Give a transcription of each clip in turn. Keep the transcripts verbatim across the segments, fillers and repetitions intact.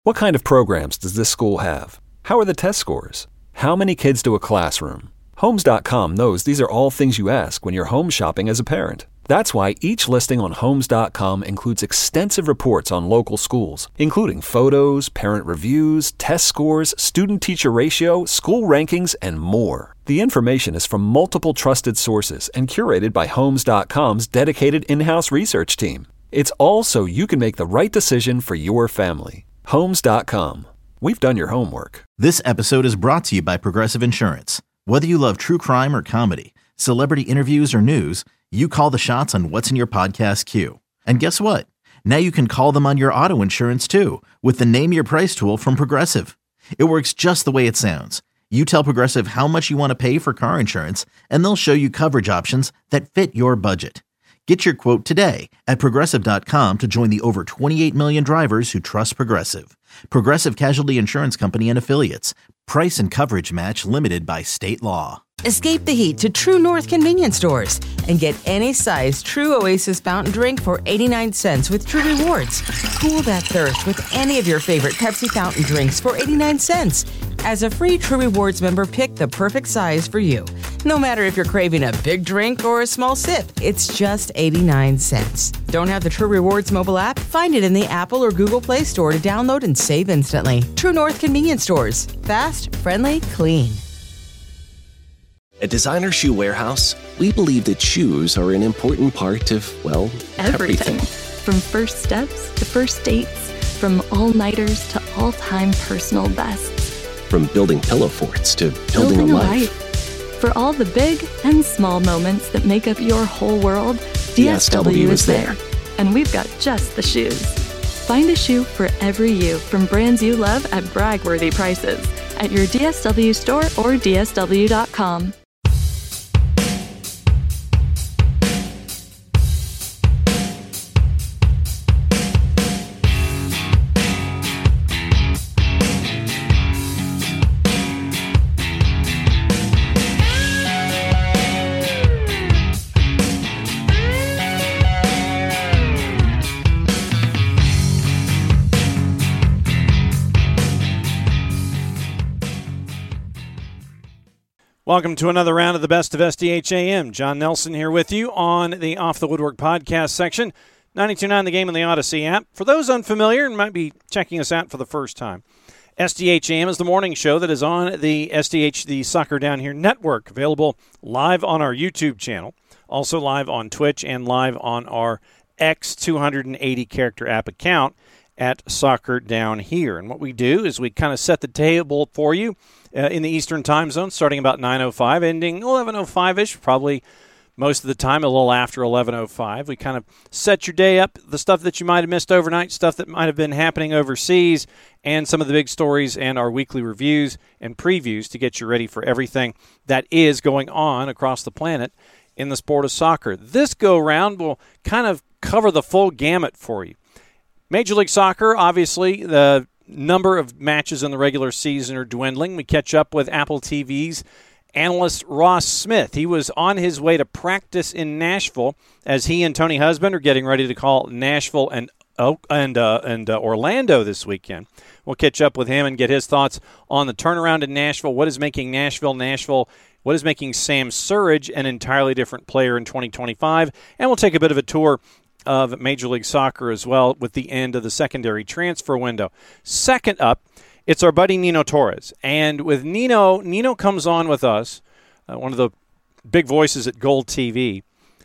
What kind of programs does this school have? How are the test scores? How many kids do a classroom? Homes dot com knows these are all things you ask when you're home shopping as a parent. That's why each listing on Homes dot com includes extensive reports on local schools, including photos, parent reviews, test scores, student-teacher ratio, school rankings, and more. The information is from multiple trusted sources and curated by Homes dot com's dedicated in-house research team. It's all so you can make the right decision for your family. Homes dot com. We've done your homework. This episode is brought to you by Progressive Insurance. Whether you love true crime or comedy, celebrity interviews or news, you call the shots on what's in your podcast queue. And guess what? Now you can call them on your auto insurance too with the Name Your Price tool from Progressive. It works just the way it sounds. You tell Progressive how much you want to pay for car insurance, and they'll show you coverage options that fit your budget. Get your quote today at Progressive dot com to join the over twenty-eight million drivers who trust Progressive. Progressive Casualty Insurance Company and Affiliates. Price and coverage match limited by state law. Escape the heat to True North convenience stores and get any size True Oasis fountain drink for eighty-nine cents with True Rewards. Cool that thirst with any of your favorite Pepsi fountain drinks for eighty-nine cents. As a free True Rewards member, pick the perfect size for you. No matter if you're craving a big drink or a small sip, it's just eighty-nine cents. Don't have the True Rewards mobile app? Find it in the Apple or Google Play Store to download and save instantly. True North convenience stores. Fast, friendly, clean. At Designer Shoe Warehouse, we believe that shoes are an important part of, well, everything. everything. From first steps to first dates, from all-nighters to all-time personal bests. From building pillow forts to building, building a, a life. life. For all the big and small moments that make up your whole world, D S W is there. And we've got just the shoes. Find a shoe for every you from brands you love at brag-worthy prices at your D S W store or D S W dot com. Welcome to another round of the Best of S D H A M. John Nelson here with you on the Off the Woodwork podcast section, ninety-two point nine The Game and the Odyssey app. For those unfamiliar and might be checking us out for the first time, S D H A M is the morning show that is on the S D H, the Soccer Down Here network, available live on our YouTube channel, also live on Twitch, and live on our X two hundred eighty character app account at Soccer Down Here. And what we do is we kind of set the table for you Uh, in the Eastern time zone, starting about nine oh five, ending eleven oh five-ish, probably most of the time a little after eleven oh five. We kind of set your day up, the stuff that you might have missed overnight, stuff that might have been happening overseas, and some of the big stories and our weekly reviews and previews to get you ready for everything that is going on across the planet in the sport of soccer. This go-round will kind of cover the full gamut for you. Major League Soccer, obviously, the number of matches in the regular season are dwindling. We catch up with Apple T V's analyst Ross Smith. He was on his way to practice in Nashville as he and Tony Husband are getting ready to call Nashville and Oak and uh, and uh, Orlando this weekend. We'll catch up with him and get his thoughts on the turnaround in Nashville. What is making Nashville Nashville? What is making Sam Surridge an entirely different player in twenty twenty-five? And we'll take a bit of a tour of Major League Soccer as well with the end of the secondary transfer window. Second up, it's our buddy Nino Torres. And with Nino, Nino comes on with us, uh, one of the big voices at Gold T V,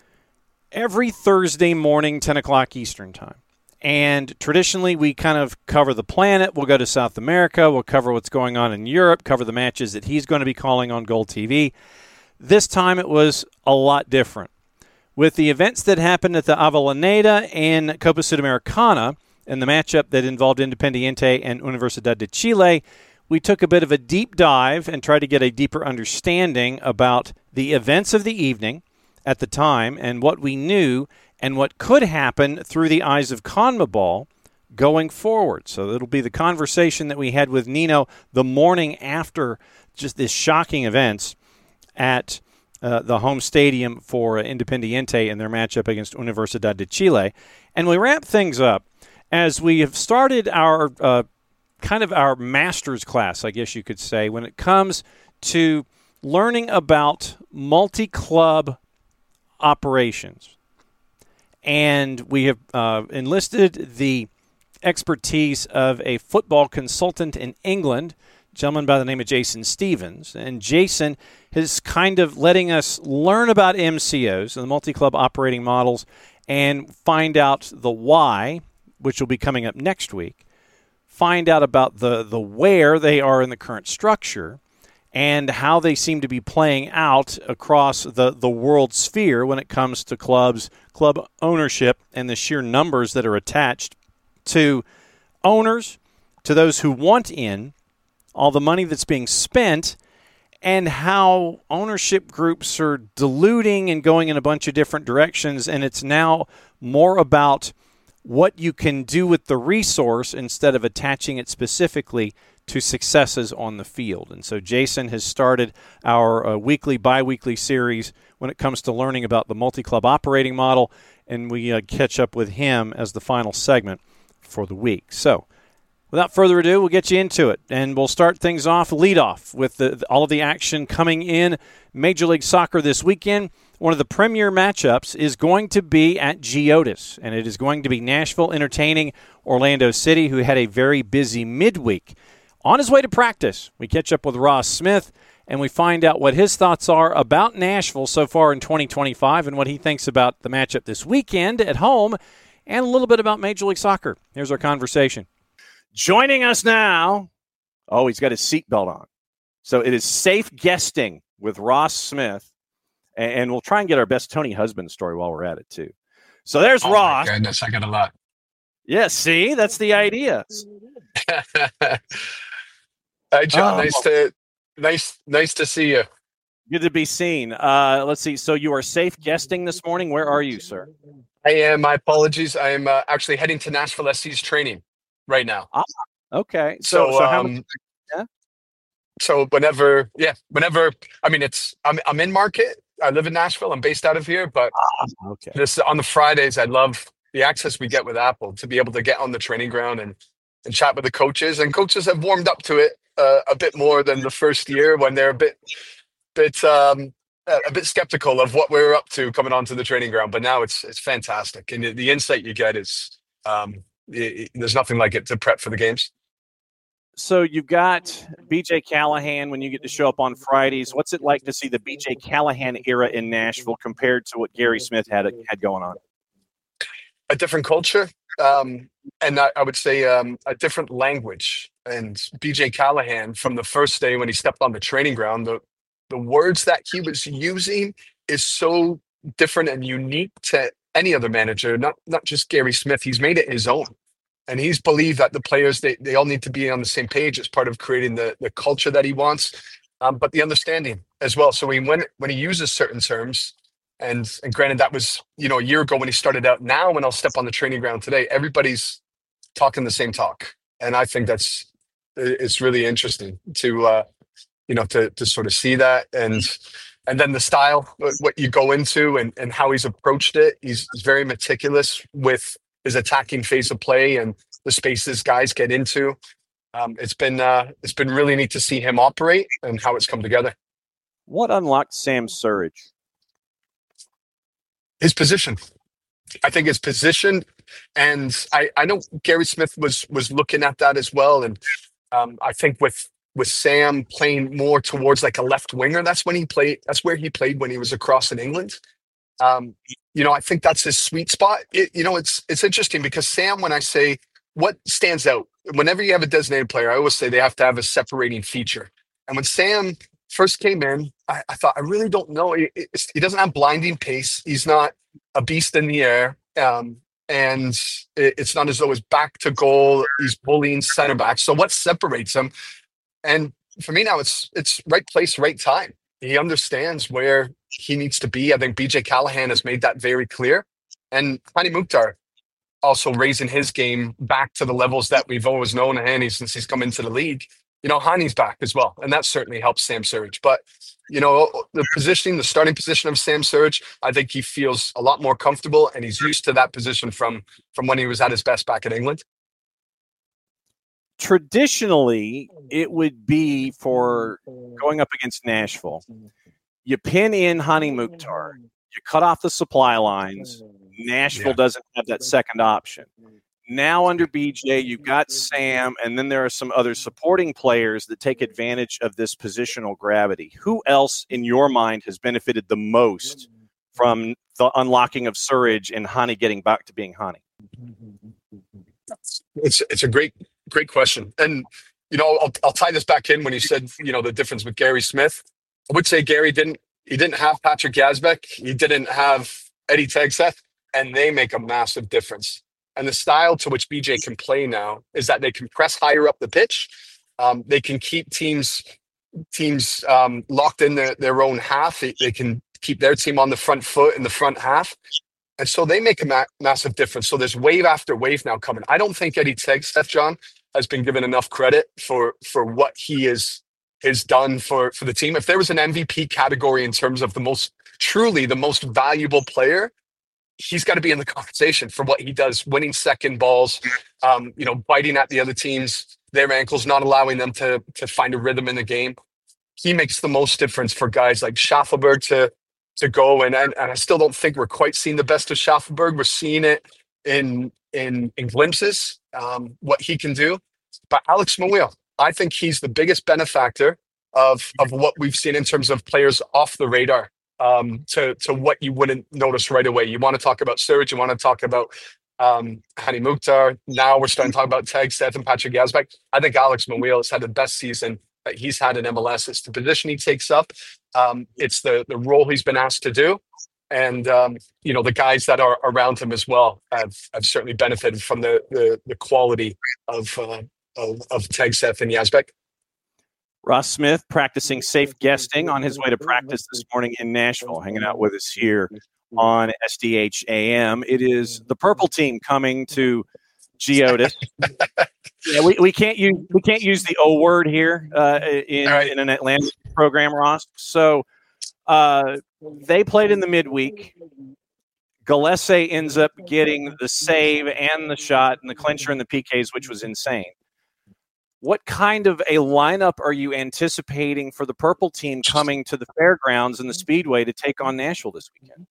every Thursday morning, ten o'clock Eastern time. And traditionally, we kind of cover the planet. We'll go to South America. We'll cover what's going on in Europe, cover the matches that he's going to be calling on Gold T V. This time, it was a lot different. With the events that happened at the Avellaneda and Copa Sudamericana and the matchup that involved Independiente and Universidad de Chile, we took a bit of a deep dive and tried to get a deeper understanding about the events of the evening at the time and what we knew and what could happen through the eyes of CONMEBOL going forward. So it'll be the conversation that we had with Nino the morning after just this shocking events at Uh, the home stadium for uh, Independiente in their matchup against Universidad de Chile. And we wrap things up as we have started our uh, kind of our master's class, I guess you could say, when it comes to learning about multi-club operations. And we have uh, enlisted the expertise of a football consultant in England, a gentleman by the name of Jason Stevens. And Jason is kind of letting us learn about M C Os and the multi-club operating models and find out the why, which will be coming up next week, find out about the, the where they are in the current structure, and how they seem to be playing out across the, the world sphere when it comes to clubs, club ownership, and the sheer numbers that are attached to owners, to those who want in, all the money that's being spent, and how ownership groups are diluting and going in a bunch of different directions, and it's now more about what you can do with the resource instead of attaching it specifically to successes on the field. And so Jason has started our uh, weekly, bi-weekly series when it comes to learning about the multi-club operating model, and we uh, catch up with him as the final segment for the week. So without further ado, we'll get you into it, and we'll start things off, lead off, with the, all of the action coming in Major League Soccer this weekend. One of the premier matchups is going to be at Geodis, and it is going to be Nashville entertaining Orlando City, who had a very busy midweek. On his way to practice, we catch up with Ross Smith, and we find out what his thoughts are about Nashville so far in twenty twenty-five and what he thinks about the matchup this weekend at home, and a little bit about Major League Soccer. Here's our conversation. Joining us now, oh, he's got his seatbelt on. So it is safe guesting with Ross Smith, and we'll try and get our best Tony Husband story while we're at it, too. So there's oh Ross. My goodness, I got a lot. Yeah, see, that's the idea. Hi, John. Oh. Nice to nice nice to see you. Good to be seen. Uh, let's see. So you are safe guesting this morning. Where are you, sir? I am. My apologies. I am uh, actually heading to Nashville S C's training right now. Ah, okay. So, So, so how um, much? Yeah. So whenever, yeah, whenever. I mean, it's I'm I'm in market. I live in Nashville. I'm based out of here, but Ah, okay. this on the Fridays, I love the access we get with Apple to be able to get on the training ground and and chat with the coaches. And coaches have warmed up to it uh, a bit more than the first year when they're a bit bit um, a bit skeptical of what we're up to coming onto the training ground. But now it's it's fantastic, and the, the insight you get is um, it, it- there's nothing like it to prep for the games. So you've got B J Callahan when you get to show up on Fridays. What's it like to see the B J Callahan era in Nashville compared to what Gary Smith had had going on? A different culture, um, and I, I would say um, a different language. And B J Callahan, from the first day when he stepped on the training ground, the the words that he was using is so different and unique to any other manager, not not just Gary Smith. He's made it his own. And he's believed that the players, they, they all need to be on the same page as part of creating the, the culture that he wants, um, but the understanding as well. So when, when he uses certain terms, and and granted that was, you know, a year ago when he started out, now when I'll step on the training ground today, everybody's talking the same talk. And I think that's, it's really interesting to, uh, you know, to to sort of see that. And and then the style, what you go into and, and how he's approached it. He's, he's very meticulous with his attacking phase of play and the spaces guys get into. Um, it's been uh, it's been really neat to see him operate and how it's come together. What unlocked Sam Surridge? His position, I think his position, and I, I know Gary Smith was was looking at that as well. And um, I think with with Sam playing more towards like a left winger, that's when he played. That's where he played when he was across in England. Um, you know, I think that's his sweet spot. It, you know, it's it's interesting because Sam, when I say what stands out, whenever you have a designated player, I always say they have to have a separating feature. And when Sam first came in, I, I thought, I really don't know. He, it's- he doesn't have blinding pace. He's not a beast in the air. Um, and it, it's not as though his back to goal, he's bullying center back. So what separates him? And for me now, it's it's right place, right time. He understands where he needs to be. I think B J Callahan has made that very clear. And Hani Mukhtar also raising his game back to the levels that we've always known Hani since he's come into the league. You know, Hani's back as well. And that certainly helps Sam Surridge. But, you know, the positioning, the starting position of Sam Surridge, I think he feels a lot more comfortable and he's used to that position from from when he was at his best back in England. traditionally, it would be for going up against Nashville. You pin in Hani Mukhtar. You cut off the supply lines. Nashville yeah. doesn't have that second option. Now under B J, you've got Sam, and then there are some other supporting players that take advantage of this positional gravity. Who else, in your mind, has benefited the most from the unlocking of Surridge and Hani getting back to being Hani? It's it's a great great question, and you know I'll I'll tie this back in when you said you know the difference with Gary Smith. I would say Gary didn't he didn't have Patrick Yazbek, he didn't have Eddie Tegseth, and they make a massive difference. And the style to which B J can play now is that they can press higher up the pitch. Um, they can keep teams teams um, locked in their, their own half. They, they can keep their team on the front foot in the front half. And so they make a ma- massive difference. So there's wave after wave now coming. I don't think Eddie Tegseth, John, has been given enough credit for for what he is has done for, for the team. If there was an M V P category in terms of the most, truly the most valuable player, he's got to be in the conversation for what he does, winning second balls, um, you know, biting at the other teams, their ankles, not allowing them to to find a rhythm in the game. He makes the most difference for guys like Schaffelberg to to go. And, and, and I still don't think we're quite seeing the best of Schaffelberg. We're seeing it in in, in glimpses, um, what he can do. But Alex Mawil, I think he's the biggest benefactor of, of what we've seen in terms of players off the radar. Um, to to what you wouldn't notice right away. You want to talk about Surridge, you want to talk about um, Hani Mukhtar. Now we're starting to talk about Tegseth and Patrick Yazbek. I think Alex Mawil has had the best season that he's had in M L S. It's the position he takes up. Um, it's the the role he's been asked to do. And, um, you know, the guys that are around him as well have, have certainly benefited from the the, the quality of, uh, of, of Tegseth and Yazbek. Ross Smith practicing safe guesting on his way to practice this morning in Nashville, hanging out with us here on S D H A M. It is the purple team coming to Geodis. yeah, we, we can't use we can't use the O word here uh, in, right. in an Atlanta program, Ross. So uh, they played in the midweek. Gillespie ends up getting the save and the shot and the clincher and the P Ks, which was insane. What kind of a lineup are you anticipating for the purple team coming to the fairgrounds and the Speedway to take on Nashville this weekend?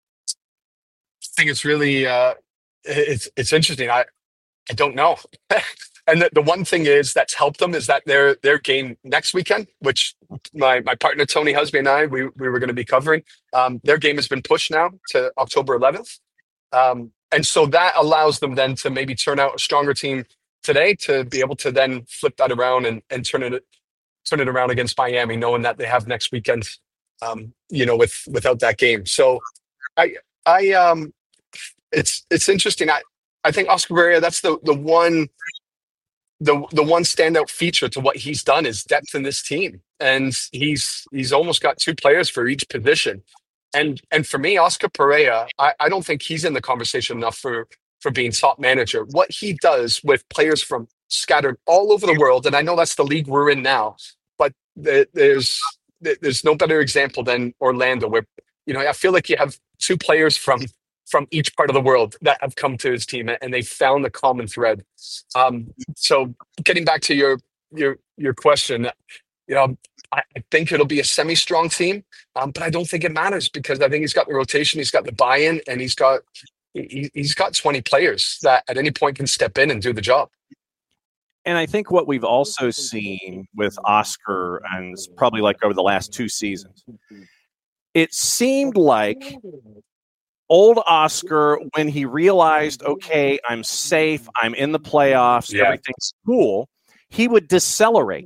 I think it's really uh, it's it's interesting. I I don't know. And the, the one thing is that's helped them is that their their game next weekend, which my my partner Tony Husby and I we we were going to be covering. Um, their game has been pushed now to October eleventh, um, and so that allows them then to maybe turn out a stronger team today to be able to then flip that around and, and turn it turn it around against Miami, knowing that they have next weekend, um, you know, with without that game. So I I um it's it's interesting. I, I think Oscar Pereira, that's the the one the the one standout feature to what he's done is depth in this team. And he's he's almost got two players for each position. And and for me, Oscar Pereira, I, I don't think he's in the conversation enough for for being top manager. What he does with players from scattered all over the world, and I know that's the league we're in now, but th- there's th- there's no better example than Orlando, where you know I feel like you have two players from from each part of the world that have come to his team, and they found the common thread. Um, so, getting back to your your your question, you know, I, I think it'll be a semi-strong team, um, but I don't think it matters because I think he's got the rotation, he's got the buy-in, and he's got. He, he's got twenty players that at any point can step in and do the job. And I think what we've also seen with Oscar, and probably like over the last two seasons, it seemed like old Oscar, when he realized, okay, I'm safe, I'm in the playoffs, yeah. everything's cool, he would decelerate.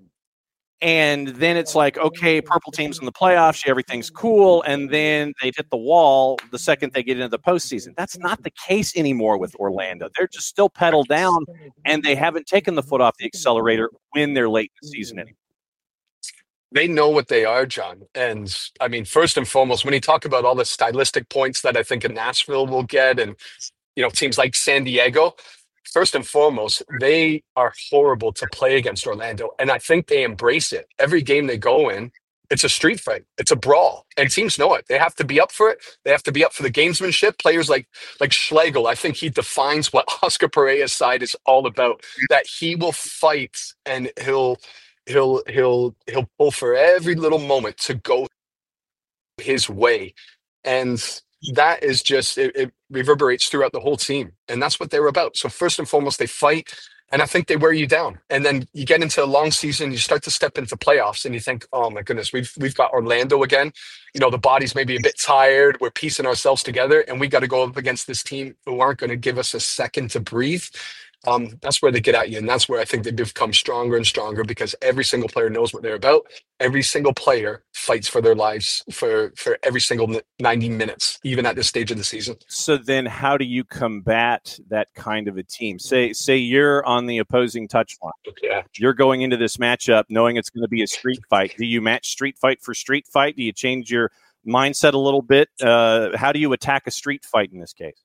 And then it's like, okay, purple team's in the playoffs, everything's cool, and then they hit the wall the second they get into the postseason. That's not the case anymore with Orlando. They're just still pedal down, and they haven't taken the foot off the accelerator when they're late in the season anymore. They know what they are, John. And, I mean, first and foremost, when you talk about all the stylistic points that I think in Nashville will get and, you know, teams like San Diego – first and foremost, they are horrible to play against Orlando, and I think they embrace it. Every game they go in, it's a street fight. It's a brawl, and teams know it. They have to be up for it. They have to be up for the gamesmanship. Players like like Schlegel, I think he defines what Oscar Pareja's side is all about. That he will fight and he'll he'll he'll he'll pull for every little moment to go his way, and that is just it, it reverberates throughout the whole team, and that's what they're about. So first and foremost, they fight. And I think they wear you down. And then you get into a long season, you start to step into playoffs and you think, oh my goodness, we've we've got Orlando again. You know, the body's maybe a bit tired. We're piecing ourselves together and we got to go up against this team who aren't going to give us a second to breathe. Um, that's where they get at you. And that's where I think they become stronger and stronger because every single player knows what they're about. Every single player fights for their lives for, for every single ninety minutes, even at this stage of the season. So then how do you combat that kind of a team? Say, say you're on the opposing touchline. Yeah. You're going into this matchup knowing it's going to be a street fight. Do you match street fight for street fight? Do you change your mindset a little bit? Uh, how do you attack a street fight in this case?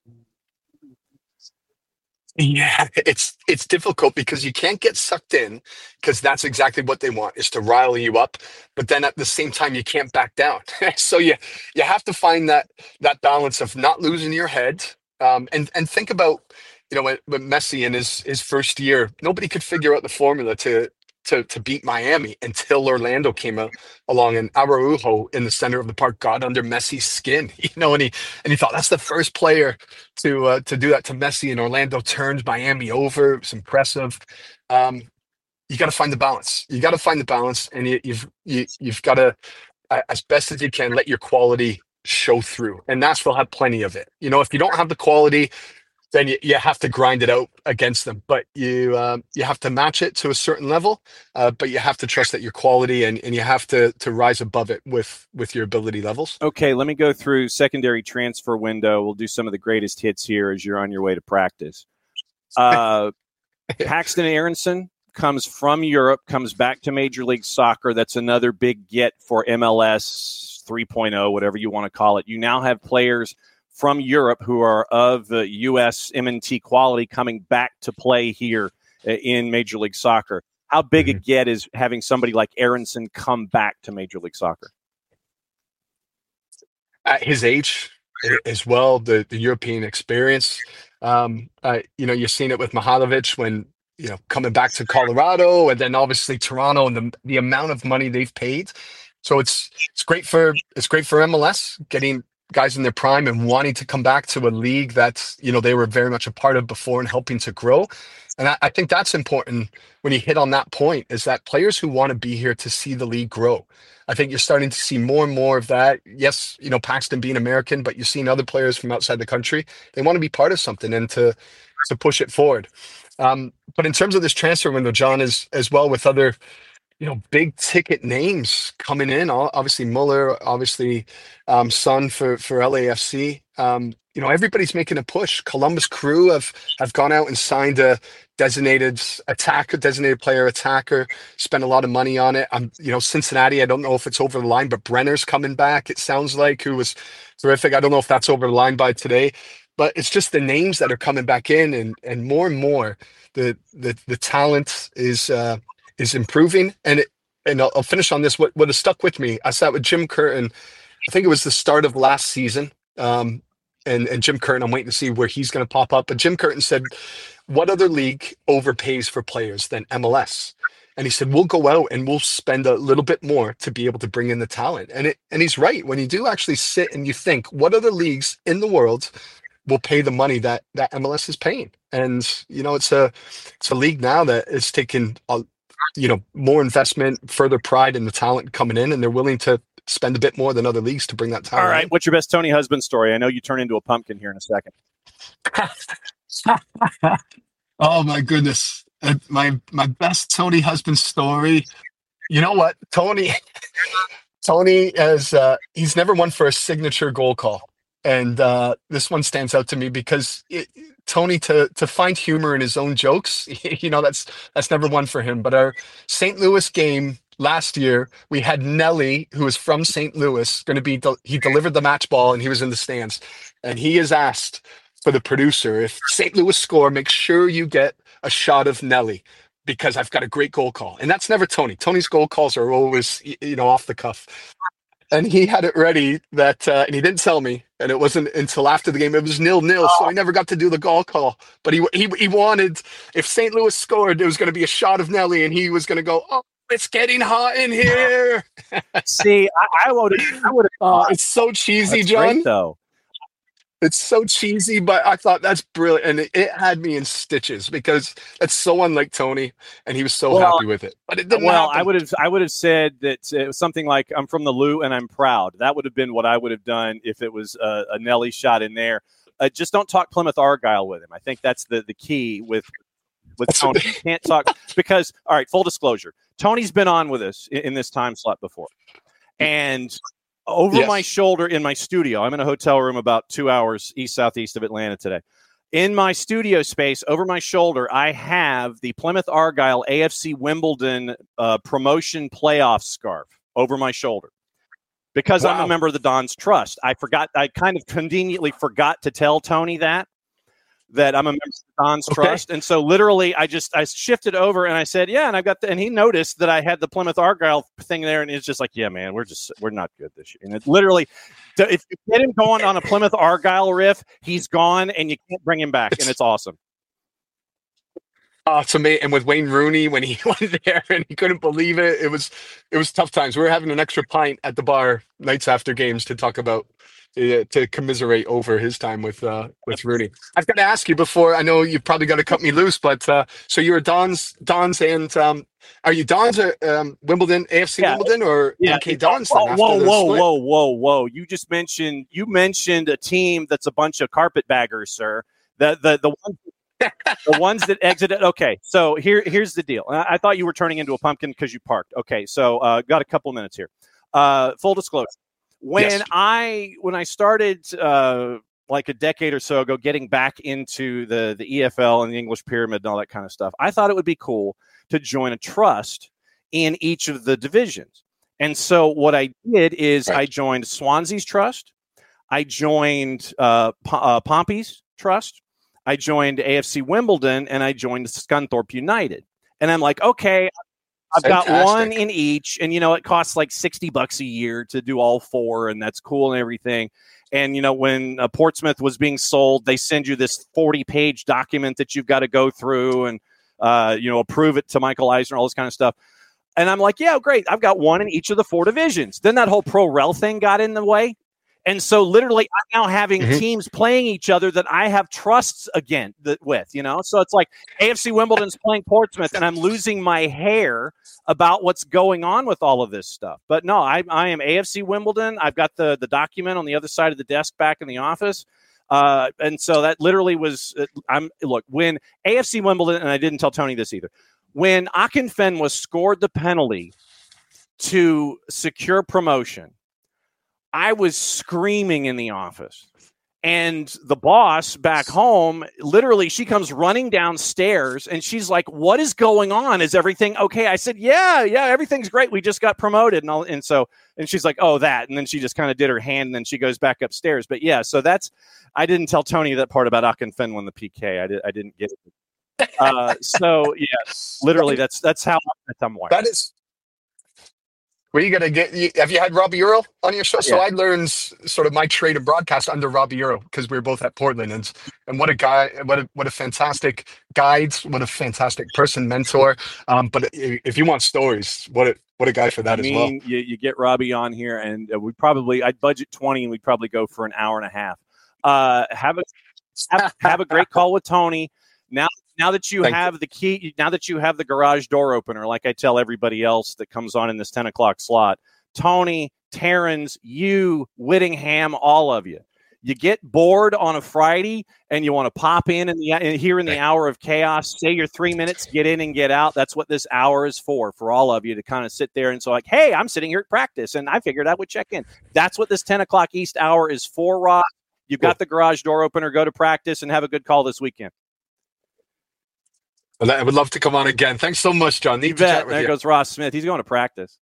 Yeah, it's it's difficult because you can't get sucked in because that's exactly what they want is to rile you up. But then at the same time, you can't back down. So you you have to find that that balance of not losing your head. Um, and and think about, you know, with, with Messi in his his first year, nobody could figure out the formula to to to beat Miami until Orlando came out, along, and Araujo in the center of the park got under Messi's skin, you know, and he and he thought that's the first player to uh, to do that to Messi, and Orlando turned Miami over. It was impressive. Um, you got to find the balance. You got to find the balance, and you, you've you, you've got to, uh, as best as you can, let your quality show through. And Nashville had plenty of it. You know, if you don't have the quality, then you, you have to grind it out against them. But you um, you have to match it to a certain level, uh, but you have to trust that your quality and, and you have to to rise above it with, with your ability levels. Okay, let me go through secondary transfer window. We'll do some of the greatest hits here as you're on your way to practice. Uh, Paxton Aaronson comes from Europe, comes back to Major League Soccer. That's another big get for M L S three point oh, whatever you want to call it. You now have players from Europe who are of uh, U S M and T quality coming back to play here uh, in Major League Soccer. How big mm-hmm. a get is having somebody like Aaronson come back to Major League Soccer? At his age as well, the, the European experience. Um, uh, you know, you've seen it with Mihailovic when, you know, coming back to Colorado, and then obviously Toronto and the, the amount of money they've paid. So it's it's great for it's great for M L S getting guys in their prime and wanting to come back to a league that, you know, they were very much a part of before and helping to grow. And I, I think that's important when you hit on that point, is that players who want to be here to see the league grow. I think you're starting to see more and more of that. Yes, you know, Paxton being American, but you're seeing other players from outside the country. They want to be part of something and to to push it forward. Um, but in terms of this transfer window, John, is as well with other, you know, big ticket names coming in. Obviously Muller, obviously um, Son for for L A F C. Um, you know, everybody's making a push. Columbus Crew have have gone out and signed a designated attacker, designated player attacker. Spent a lot of money on it. Um, you know, Cincinnati, I don't know if it's over the line, but Brenner's coming back. It sounds like, who was terrific. I don't know if that's over the line by today, but it's just the names that are coming back in, and and more and more the the the talent is. Uh, is improving. And it, and I'll, I'll finish on this. What, what has stuck with me, I sat with Jim Curtin, I think it was the start of last season. Um, and, and Jim Curtin, I'm waiting to see where he's going to pop up. But Jim Curtin said, what other league overpays for players than M L S? And he said, we'll go out and we'll spend a little bit more to be able to bring in the talent. And it, and he's right. When you do actually sit and you think, what other leagues in the world will pay the money that, that M L S is paying? And, you know, it's a, it's a league now that is taking a, you know, more investment, further pride in the talent coming in, and they're willing to spend a bit more than other leagues to bring that talent. All right. in. What's your best Tony Husband story? I know you turn into a pumpkin here in a second. Oh my goodness. Uh, my, my best Tony Husband story. You know what? Tony, Tony has, uh, he's never won for a signature goal call. And uh, this one stands out to me because it, Tony, to to find humor in his own jokes, you know, that's that's never one for him. But our Saint Louis game last year, we had Nelly, who is from Saint Louis, going to be, de- he delivered the match ball and he was in the stands. And he has asked for the producer, if Saint Louis score, make sure you get a shot of Nelly. because I've got a great goal call. And that's never Tony. Tony's goal calls are always, y- you know, off the cuff. And he had it ready that, uh, and he didn't tell me. And it wasn't until after the game. It was nil nil, so I never got to do the goal call. But he he he wanted, if Saint Louis scored, there was going to be a shot of Nelly, and he was going to go, "Oh, it's getting hot in here." See, I, I would I would have. Uh, it's so cheesy, That's John. great, though. It's so cheesy, but I thought that's brilliant, and it, it had me in stitches because that's so unlike Tony, and he was so Well, happy with it. But it didn't Well, happen. I would have I would have said that it was something like, "I'm from the Lou and I'm proud." That would have been what I would have done if it was a, a Nelly shot in there. Uh, just don't talk Plymouth Argyle with him. I think that's the, the key with with Tony. You can't talk because, all right, full disclosure, Tony's been on with us in, in this time slot before, and over Yes. my shoulder in my studio, I'm in a hotel room about two hours east southeast of Atlanta today. In my studio space, over my shoulder, I have the Plymouth Argyle A F C Wimbledon uh, promotion playoff scarf over my shoulder because I'm Wow. a member of the Don's Trust. I forgot, I kind of conveniently forgot to tell Tony that, that I'm a member of the Don's Okay. Trust. And so literally I just, I shifted over and I said, yeah, and I've got the, and he noticed that I had the Plymouth Argyle thing there. And it's just like, yeah, man, we're just, we're not good this year. And it literally, so if you get him going on a Plymouth Argyle riff, he's gone and you can't bring him back. And it's awesome. Uh, to me, and with Wayne Rooney when he went there and he couldn't believe it, it was it was tough times. We were having an extra pint at the bar nights after games to talk about uh, to commiserate over his time with uh, with Rooney. I've got to ask you before. I know you've probably got to cut me loose, but uh, so you're Don's Don's and um, are you Don's or um, Wimbledon A F C Yeah. Wimbledon or Yeah. M K Don's? then Whoa, after whoa, the whoa, split? whoa, whoa, whoa! You just mentioned you mentioned a team that's a bunch of carpetbaggers, sir. The the the ones the ones that exited. Okay, so here here's the deal. I, I thought you were turning into a pumpkin because you parked. Okay, so uh, got a couple minutes here. Uh, full disclosure: when Yes. I when I started uh, like a decade or so ago, getting back into the the E F L and the English Pyramid and all that kind of stuff, I thought it would be cool to join a trust in each of the divisions. And so what I did is Right. I joined Swansea's Trust. I joined uh, P- uh, Pompey's Trust. I joined A F C Wimbledon, and I joined Scunthorpe United. And I'm like, okay, I've got Fantastic. one in each. And, you know, it costs like sixty bucks a year to do all four, and that's cool and everything. And, you know, when uh, Portsmouth was being sold, they send you this forty-page document that you've got to go through and, uh, you know, approve it to Michael Eisner, all this kind of stuff. And I'm like, yeah, great. I've got one in each of the four divisions. Then that whole pro rel thing got in the way. And so literally I'm now having Mhm. teams playing each other that I have trusts again that, with, you know? So it's like A F C Wimbledon's playing Portsmouth and I'm losing my hair about what's going on with all of this stuff. But no, I, I am A F C Wimbledon. I've got the, the document on the other side of the desk back in the office. Uh, and so that literally was, uh, I'm look, when A F C Wimbledon, and I didn't tell Tony this either, when Akinfen was scored the penalty to secure promotion, I was screaming in the office. And the boss back home, literally, she comes running downstairs and she's like, what is going on? Is everything okay? I said, yeah, yeah, everything's great. We just got promoted. And, all, and so, and she's like, oh, that. And then she just kind of did her hand and then she goes back upstairs. But yeah, so that's, I didn't tell Tony that part about Akinfen won the P K. I, did, I didn't get it. Uh, so yeah, literally, that's that's how I'm wired. That is. Where you gonna get? You, have you had Robbie Earl on your show? So Yeah. I learned s- sort of my trade of broadcast under Robbie Earl because we were both at Portland, and and what a guy, what a what a fantastic guide, what a fantastic person, mentor. Um, but i- if you want stories, what a what a guy for that I as well. mean, you, you get Robbie on here, and uh, we probably I'd budget twenty, and we'd probably go for an hour and a half. Uh, have a have, have a great call with Tony. Now, now that you Thank have the key, now that you have the garage door opener, like I tell everybody else that comes on in this ten o'clock slot, Tony, Terrence, you, Whittingham, all of you. You get bored on a Friday and you want to pop in and in here in the hour of chaos, say your three minutes, get in and get out. That's what this hour is for, for all of you to kind of sit there and so like, hey, I'm sitting here at practice and I figured I would check in. That's what this ten o'clock East hour is for, Rob. You've got the garage door opener, go to practice and have a good call this weekend. And I would love to come on again. Thanks so much, John. Need You to chat bet. with There you. goes Ross Smith. He's going to practice.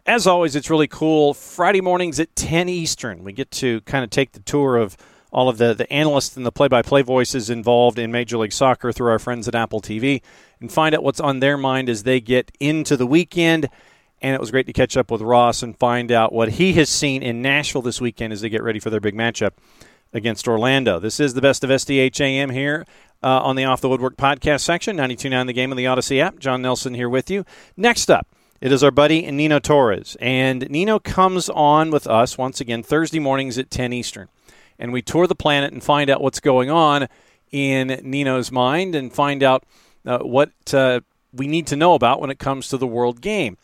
As always, it's really cool. Friday mornings at ten Eastern, we get to kind of take the tour of all of the, the analysts and the play-by-play voices involved in Major League Soccer through our friends at Apple T V and find out what's on their mind as they get into the weekend. And it was great to catch up with Ross and find out what he has seen in Nashville this weekend as they get ready for their big matchup against Orlando. This is the Best of S D H A M here uh, on the Off the Woodwork podcast section, ninety-two point nine The Game and the Odyssey app. John Nelson here with you. Next up, it is our buddy Nino Torres. And Nino comes on with us once again Thursday mornings at ten Eastern. And we tour the planet and find out what's going on in Nino's mind and find out uh, what uh, we need to know about when it comes to the World Game.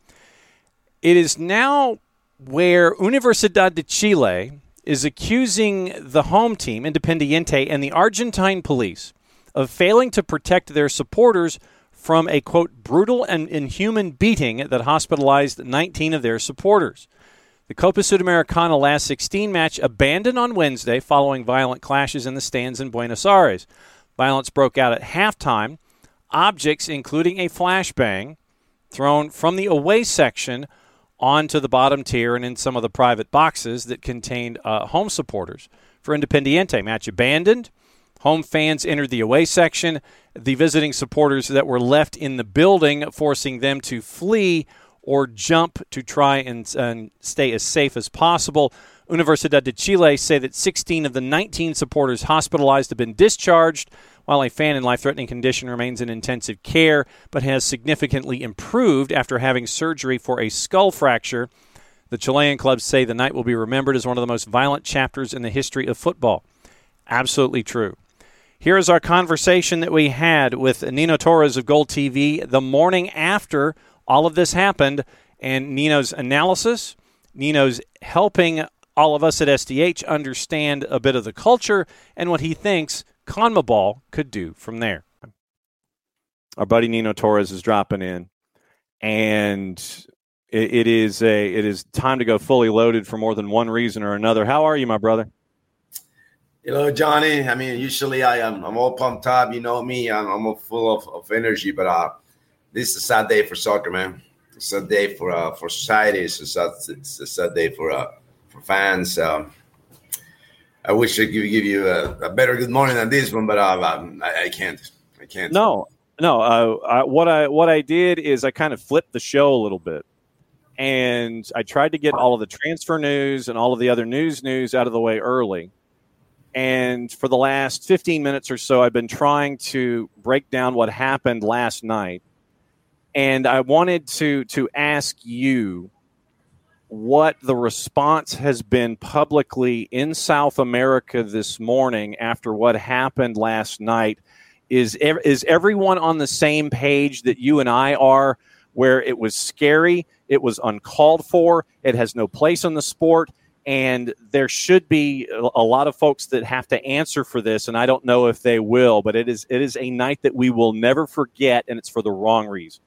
It is now where Universidad de Chile is accusing the home team, Independiente, and the Argentine police of failing to protect their supporters from a, quote, brutal and inhuman beating that hospitalized nineteen of their supporters. The Copa Sudamericana last sixteen match abandoned on Wednesday following violent clashes in the stands in Buenos Aires. Violence broke out at halftime. Objects, including a flashbang, thrown from the away section onto the bottom tier and in some of the private boxes that contained uh, home supporters for Independiente. Match abandoned. Home fans entered the away section. The visiting supporters that were left in the building, forcing them to flee or jump to try and, and stay as safe as possible. Universidad de Chile say that sixteen of the nineteen supporters hospitalized have been discharged, while a fan in life-threatening condition remains in intensive care, but has significantly improved after having surgery for a skull fracture. The Chilean clubs say the night will be remembered as one of the most violent chapters in the history of football. Absolutely true. Here is our conversation that we had with Nino Torres of Gold T V the morning after all of this happened, and Nino's analysis, Nino's helping all of us at S D H understand a bit of the culture and what he thinks CONMEBOL could do from there. Our buddy Nino Torres is dropping in, and it, it is a it is time to go fully loaded for more than one reason or another. How are you, my brother? Hello, Johnny. I mean, usually I am I'm all pumped up. You know me. I'm, I'm full of, of energy, but uh, this is a sad day for soccer, man. It's a day for uh, for society. It's a sad, it's a sad day for uh, for fans. Um, I wish I could give you a, a better good morning than this one, but uh, I, I can't. I can't. No, no. Uh, I, what I what I did is I kind of flipped the show a little bit, and I tried to get all of the transfer news and all of the other news news out of the way early. And for the last fifteen minutes or so, I've been trying to break down what happened last night. And I wanted to to ask you what the response has been publicly in South America this morning after what happened last night. Is is everyone on the same page that you and I are, where it was scary, it was uncalled for, it has no place in the sport, and there should be a lot of folks that have to answer for this, and I don't know if they will, but it is it is a night that we will never forget, and it's for the wrong reason.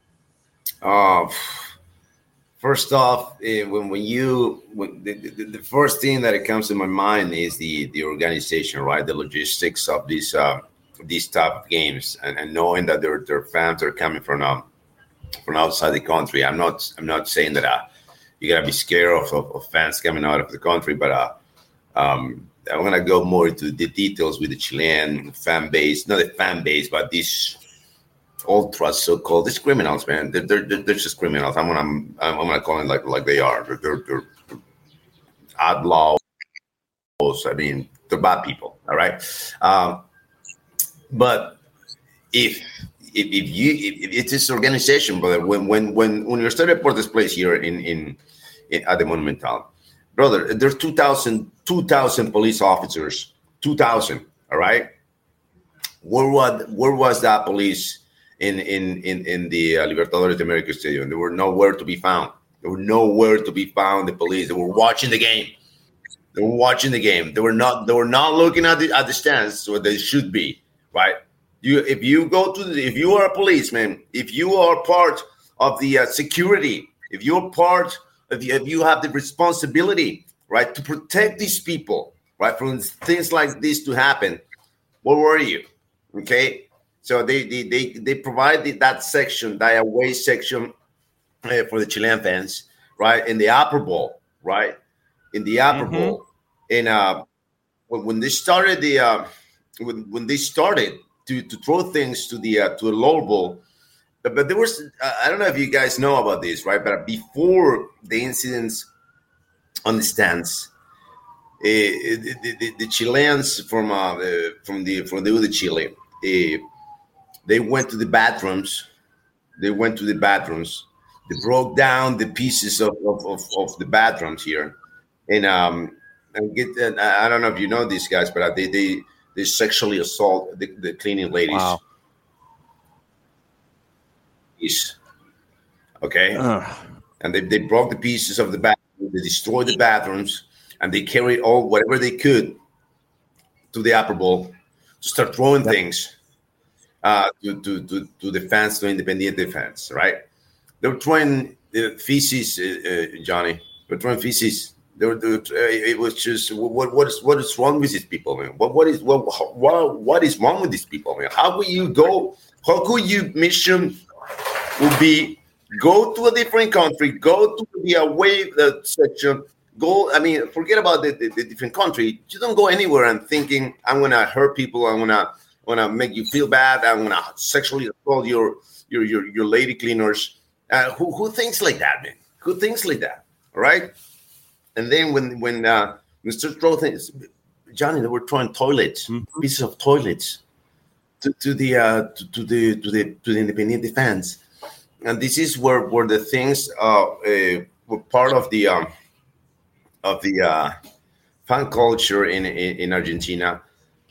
Oh, first off, uh, when when you when the, the, the first thing that it comes to my mind is the the organization, right? The logistics of these uh, these type of games, and, and knowing that their their fans are coming from um, from outside the country. I'm not I'm not saying that uh, you gotta be scared of, of, of fans coming out of the country, but uh, um, I'm gonna go more into the details with the Chilean fan base, not the fan base, but these ultras, so-called, these criminals, man. They're, they're, they're just criminals. I'm gonna I'm, I'm gonna call them like like they are. They're, they're, they're outlaws. I mean, they're bad people. All right, um, but if if, if you if it's this organization, brother, when when when Universidad Deportes plays here in in, in at the Monumental, brother, there's two thousand police officers, two thousand. All right, where was where was that police in in in in the uh, Libertadores de America Stadium? They were nowhere to be found. They were nowhere to be found. The police, they were watching the game. They were watching the game. They were not. They were not looking at the at the stands where they should be. Right. You, if you go to the, if you are a policeman, if you are part of the uh, security, if you're part, if you, if you have the responsibility, right, to protect these people, right, from things like this to happen, where were you? Okay, so they they they, they provide that section, that away section uh, for the Chilean fans, right? In the Upper Bowl, right? In the Upper Mhm. Bowl. And uh, when, when they started the uh, when when they started to to throw things to the uh, to the lower bowl, but, but there was uh, I don't know if you guys know about this, right? But before the incidents on the stands, uh, the, the, the Chileans from uh, uh, from the from the other Chile, uh, they went to the bathrooms. They went to the bathrooms. They broke down the pieces of of, of, of the bathrooms here, and um and get and I don't know if you know these guys, but they they they sexually assault the, the cleaning ladies. Wow. Okay, Ugh. and they, they broke the pieces of the bathroom. They destroyed the bathrooms, and they carried all whatever they could to the Upper Bowl to start throwing things uh, to, to to to the fans, to Independiente fans. Right? They were throwing uh, feces, uh, uh, Johnny. They were throwing feces. They were, they were, uh, it was just what what is what is wrong with these people, man? What what is what what what is wrong with these people, man? How will you go? How could you mission would be go to a different country, go to the away uh, section, go. I mean, forget about the, the, the different country. You don't go anywhere and thinking I'm gonna hurt people. I'm gonna gonna make you feel bad. I'm gonna sexually assault your your your, your lady cleaners. Uh, who who thinks like that, man? Who thinks like that? All right. And then when when uh, Mister Throw things, Johnny, they were throwing toilets, mm-hmm. pieces of toilets to, to the uh, to, to the to the to the Independiente fans, and this is where where the things uh, uh were part of the um of the uh, fan culture in in, in Argentina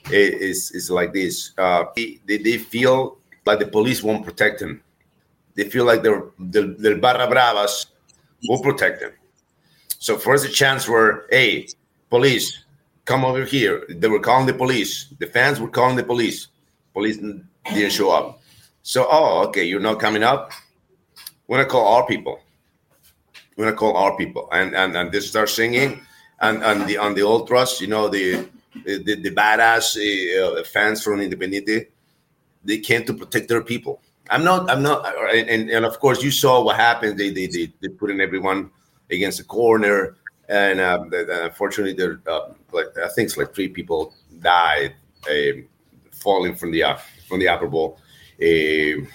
is is like this. Uh, they they feel like the police won't protect them. They feel like their their, their barra bravas will protect them. So first the chants were, hey, police, come over here. They were calling the police. The fans were calling the police. Police didn't show up. So, oh, okay, you're not coming up? We're going to call our people. We're going to call our people. And and, and they start singing. And, and the on the ultras, you know, the the, the badass uh, fans from Independiente, they came to protect their people. I'm not, I'm not, and, and of course you saw what happened. They they they, they put in everyone against the corner, and um, unfortunately, there uh, like I think it's like three people died uh, falling from the uh, from the Upper Bowl. Uh,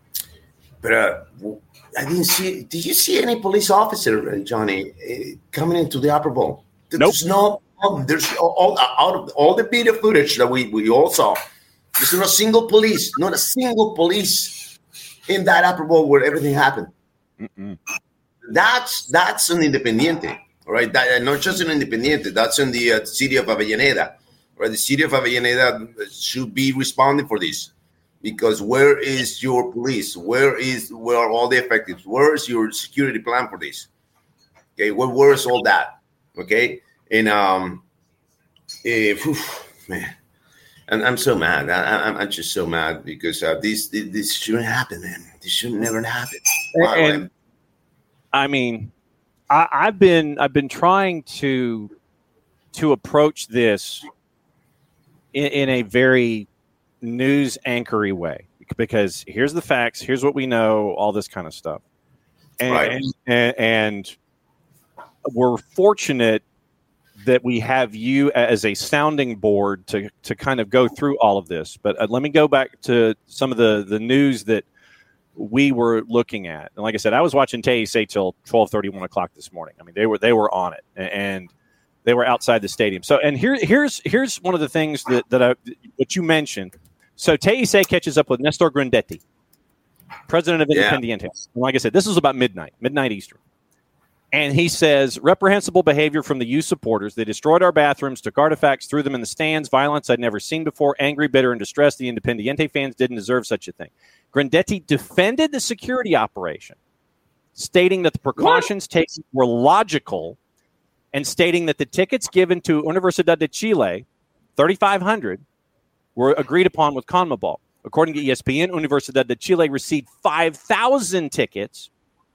but uh, I didn't see. Did you see any police officer, Johnny, uh, coming into the Upper Bowl? There's Nope. no. There's all out of all the video footage that we we all saw. There's not a single police, not a single police in that Upper Bowl where everything happened. Mm-mm. That's that's an Independiente, right? That, not just an Independiente. That's in the uh, city of Avellaneda, right? The city of Avellaneda should be responding for this, because where is your police? Where is where are all the effectives? Where is your security plan for this? Okay, where where is all that? Okay, and um, if, whew, man, and I'm so mad. I, I'm I'm just so mad because uh, this, this this shouldn't happen, man. This should never happen. Wow, and, I mean, I, I've been I've been trying to to approach this in, in a very news anchory way, because here's the facts, here's what we know, all this kind of stuff, and right. and, and we're fortunate that we have you as a sounding board to to kind of go through all of this. But uh, let me go back to some of the the news that we were looking at. And like I said, I was watching T A S A till twelve thirty, one o'clock this morning. I mean, they were they were on it, and they were outside the stadium. So, and here here's here's one of the things that that I, what you mentioned. So T A S A catches up with Nestor Grandetti, president of Independiente. Yeah. And like I said, this is about midnight, midnight Eastern. And he says, reprehensible behavior from the youth supporters. They destroyed our bathrooms, took artifacts, threw them in the stands, violence I'd never seen before, angry, bitter, and distressed. The Independiente fans didn't deserve such a thing. Grandetti defended the security operation, stating that the precautions what? taken were logical, and stating that the tickets given to Universidad de Chile, thirty-five hundred, were agreed upon with CONMEBOL. According to E S P N, Universidad de Chile received five thousand tickets,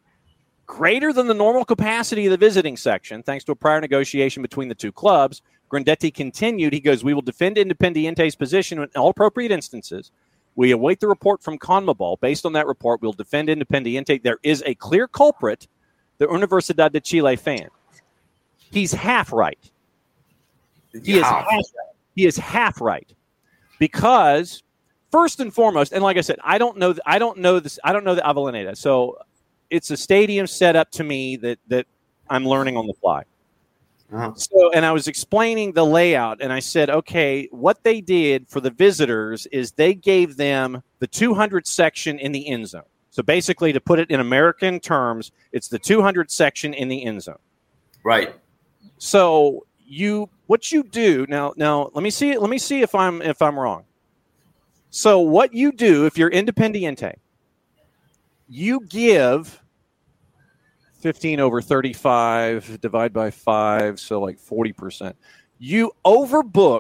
greater than the normal capacity of the visiting section, thanks to a prior negotiation between the two clubs. Grandetti continued, he goes, we will defend Independiente's position in all appropriate instances. We await the report from CONMEBOL. Based on that report, we'll defend Independiente. There is a clear culprit the Universidad de Chile fan. He's half right. He is half, he is half right because first and foremost, and like I said, I don't know. I don't know this. I don't know the Avellaneda. So it's a stadium set up to me that that I'm learning on the fly. Uh-huh. So, and I was explaining the layout, and I said, okay, what they did for the visitors is they gave them the two hundred section in the end zone. So basically, to put it in American terms, it's the two hundred section in the end zone. Right. So you, what you do now, now let me see, let me see if I'm if I'm wrong. So what you do if you're Independiente, you give fifteen over thirty-five, divide by five, so like forty percent. You overbook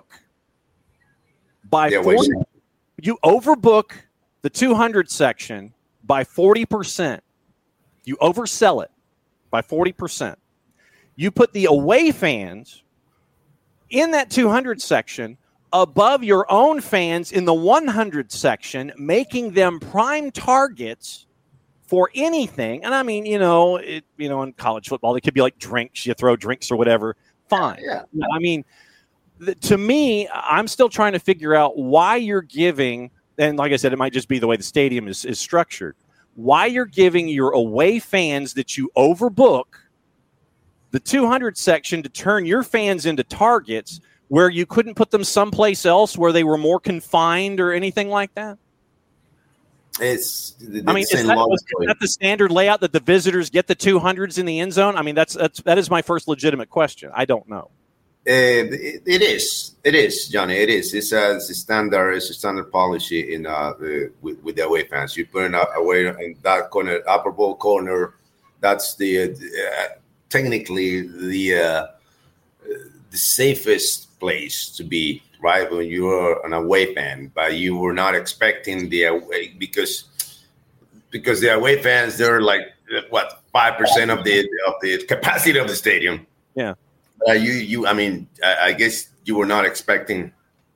by yeah, forty, you overbook the two hundred section by forty percent. You oversell it by forty percent. You put the away fans in that two hundred section above your own fans in the one hundred section, making them prime targets for anything. And I mean, you know, it, you know, in college football, they could be like drinks. You throw drinks or whatever. Fine. Yeah. yeah. I mean, th- to me, I'm still trying to figure out why you're giving, and like I said, it might just be the way the stadium is, is structured, why you're giving your away fans that you overbook the two hundred section to turn your fans into targets where you couldn't put them someplace else where they were more confined or anything like that? It's, I mean, is that, was, is that the standard layout that the visitors get the two hundreds in the end zone? I mean, that's that's that is my first legitimate question. I don't know. Uh, it, it is, it is, Johnny. It is. It's a, it's a standard. It's a standard policy in uh, uh with, with the away fans. You put it away in that corner, upper bowl corner. That's the uh, technically the uh, the safest place to be. Right, when you were an away fan, but you were not expecting the away because because the away fans, they're like what five percent of the of the capacity of the stadium. Yeah, uh, you you I mean I, I guess you were not expecting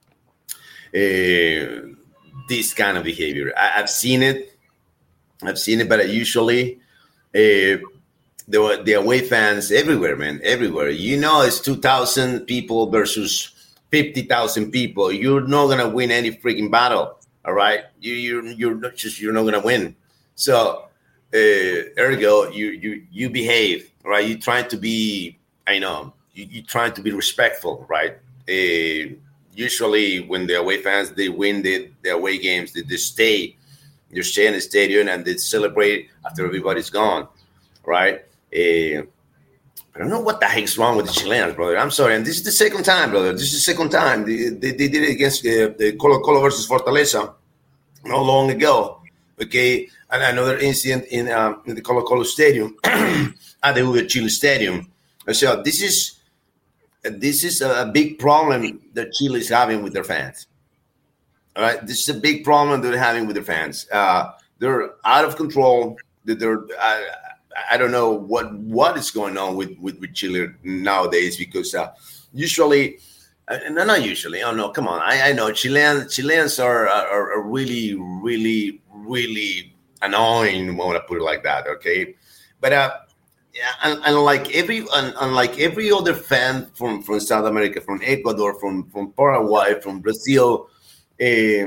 uh, this kind of behavior. I, I've seen it, I've seen it, but usually uh, the the away fans everywhere, man, everywhere. You know, it's two thousand people versus fifty thousand people. You're not gonna win any freaking battle. All right, you you're you're not just you're not gonna win. So, uh, ergo, you you you behave. Right, you trying to be. I know you you trying to be respectful. Right. Uh, usually, when the away fans they win the, the away games, they, they stay. They stay in the stadium and they celebrate after everybody's gone. Right. Uh, I don't know what the heck's wrong with the Chileans, brother. I'm sorry. And this is the second time, brother. This is the second time. They, they, they did it against uh, the Colo Colo versus Fortaleza not long ago. Okay. And another incident in, um, in the Colo Colo Stadium at the Uber Chile Stadium. So this is this is a big problem that Chile is having with their fans. All right. This is a big problem they're having with their fans. Uh, they're out of control. They're uh, I don't know what, what is going on with, with, with Chile nowadays because uh, usually, uh, no, not usually. Oh no, come on! I, I know Chileans. Chileans are, are are really, really, really annoying. When I put it like that, okay. But uh, yeah, unlike every unlike every other fan from, from South America, from Ecuador, from from Paraguay, from Brazil, uh,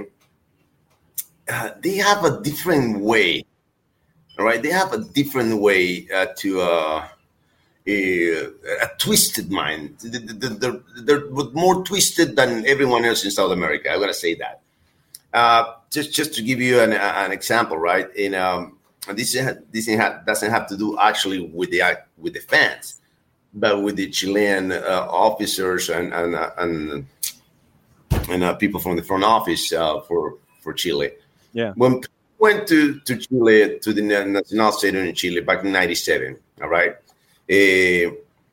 uh, they have a different way. All right, they have a different way uh, to uh, a, a twisted mind. They're, they're more twisted than everyone else in South America. I'm gonna say that. Uh, just, just to give you an, an example, right? In um, this this doesn't have to do actually with the with the fans, but with the Chilean uh, officers and and and, and uh, people from the front office uh, for for Chile. Yeah. When went to, to Chile, to the Nacional Stadium in Chile back in ninety-seven, all right? Uh,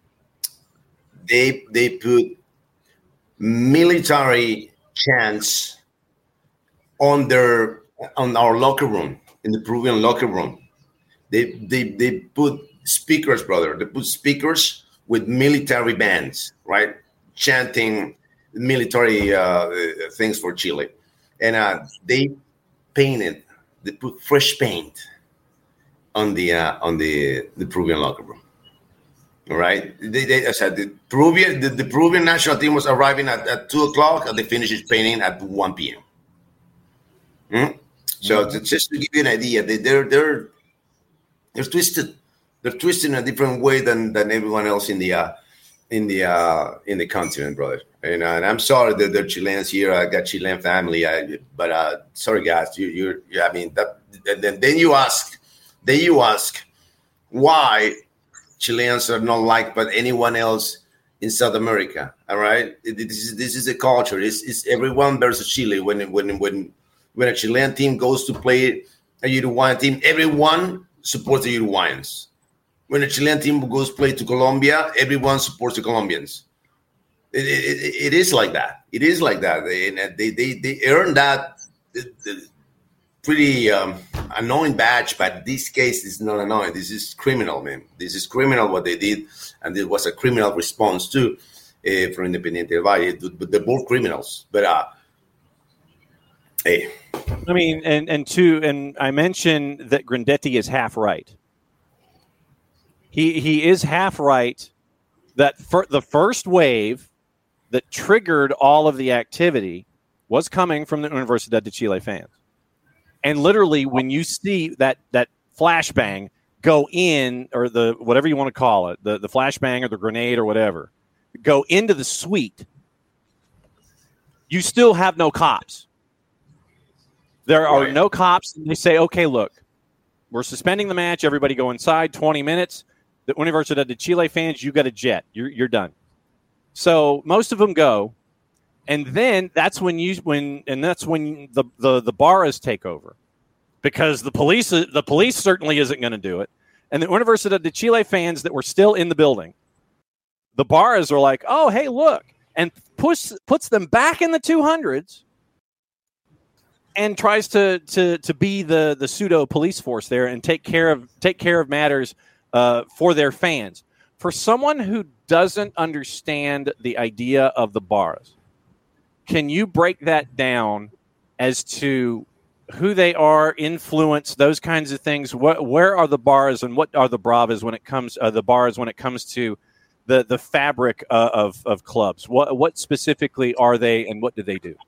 they they put military chants on their on our locker room, in the Peruvian locker room. They they they put speakers, brother. They put speakers with military bands, right? Chanting military uh, things for Chile. And uh, they painted They put fresh paint on the uh, on the the Peruvian locker room. All right, they, they I said the Peruvian the, the Peruvian national team was arriving at, at two o'clock, and they finished training at one p m. Hmm? So mm-hmm. just to give you an idea, they, they're they're they're twisted. They're twisted in a different way than, than everyone else in the uh, in the uh, in the continent, brother. And, uh, and I'm sorry that they're Chileans here. I got Chilean family, I, but uh, sorry guys, you you you. I mean, that, and then then you ask, then you ask why Chileans are not liked by anyone else in South America. All right, this is this is a culture. It's, it's everyone versus Chile. When when when when a Chilean team goes to play a Uruguayan team, everyone supports the Uruguayans. When a Chilean team goes play to Colombia, everyone supports the Colombians. It, it, it is like that. It is like that. They they they, they earn that the, the pretty um, annoying badge, but this case is not annoying. This is criminal, man. This is criminal what they did, and it was a criminal response too uh, from Independiente del Valle. But they're both criminals. But uh, hey, I mean, and and two, and I mentioned that Grandetti is half right. He he is half right. That for the first wave that triggered all of the activity was coming from the Universidad de Chile fans. And literally, when you see that that flashbang go in, or the whatever you want to call it, the, the flashbang or the grenade or whatever, go into the suite, you still have no cops. There are right. no cops. And they say, okay, look, we're suspending the match. Everybody go inside, twenty minutes. The Universidad de Chile fans, you got a jet. You're you're done. So most of them go. And then that's when you when and that's when the, the, the Barras take over, because the police the police certainly isn't going to do it. And the Universidad de Chile fans that were still in the building, the Barras are like, oh, hey, look, and push puts them back in the two hundreds and tries to to to be the, the pseudo police force there and take care of take care of matters uh, for their fans. For someone who doesn't understand the idea of the Barras, can you break that down as to who they are, influence, those kinds of things? What, where are the Barras and what are the Bravas when it comes uh, the Barras when it comes to the the fabric uh, of of clubs? What what specifically are they, and what do they do?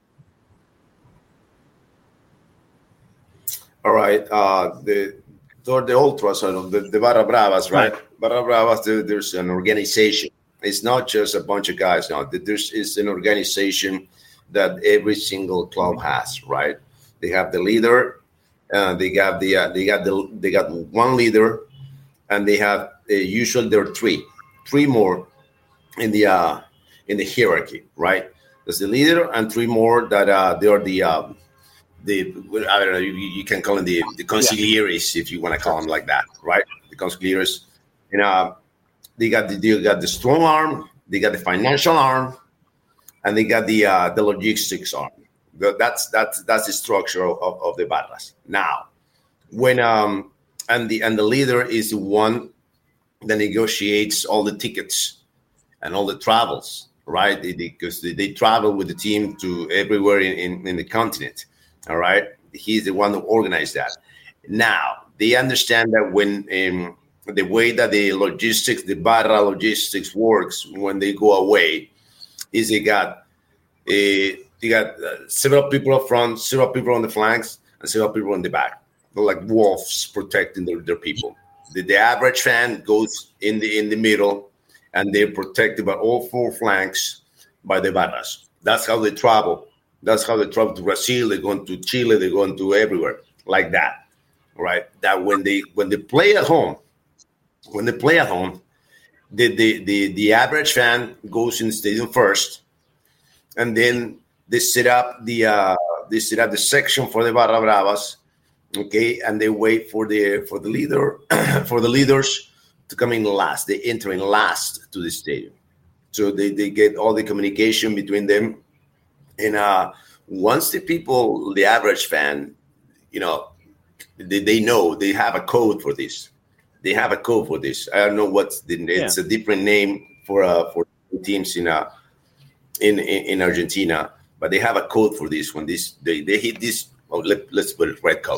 All right, uh, the the ultras, the, the Barra Bravas, right? right. Barra Bravas, there, there's an organization. It's not just a bunch of guys. No, there's it's an organization that every single club has, right? They have the leader, uh, they got the uh, they got the they got one leader, and they have uh, usually there are three, three more in the uh, in the hierarchy, right? There's the leader and three more that uh, they are the uh, the I don't know, you, you can call them the the consiglieres, if you want to call them like that, right? The consiglieres, you know. They got the they got the strong arm, they got the financial arm, and they got the uh, the logistics arm. The, that's that's that's the structure of, of the Barras. Now, when um and the and the leader is the one that negotiates all the tickets and all the travels, right? Because they, they, they travel with the team to everywhere in, in, in the continent. All right, he's the one who organized that. Now they understand that when um, the way that the logistics, the Barra logistics works when they go away, is they got a they got uh, several people up front, several people on the flanks, and several people on the back. They're like wolves protecting their, their people. The, the average fan goes in the in the middle, and they're protected by all four flanks by the Barras. That's how they travel. That's how they travel to Brazil. They're going to Chile. They're going to everywhere like that, right? That when they when they play at home. When they play at home, the, the, the, the average fan goes in the stadium first, and then they set up the uh, they set up the section for the Barra Bravas, okay, and they wait for the for the leader for the leaders to come in last. They enter in last to the stadium, so they, they get all the communication between them, and uh, once the people, the average fan, you know, they, they know they have a code for this. They have a code for this. I don't know what's the, it's yeah. a different name for uh, for teams in uh in, in in Argentina, but they have a code for this. When this they, they hit this, oh, let, let's put it red code,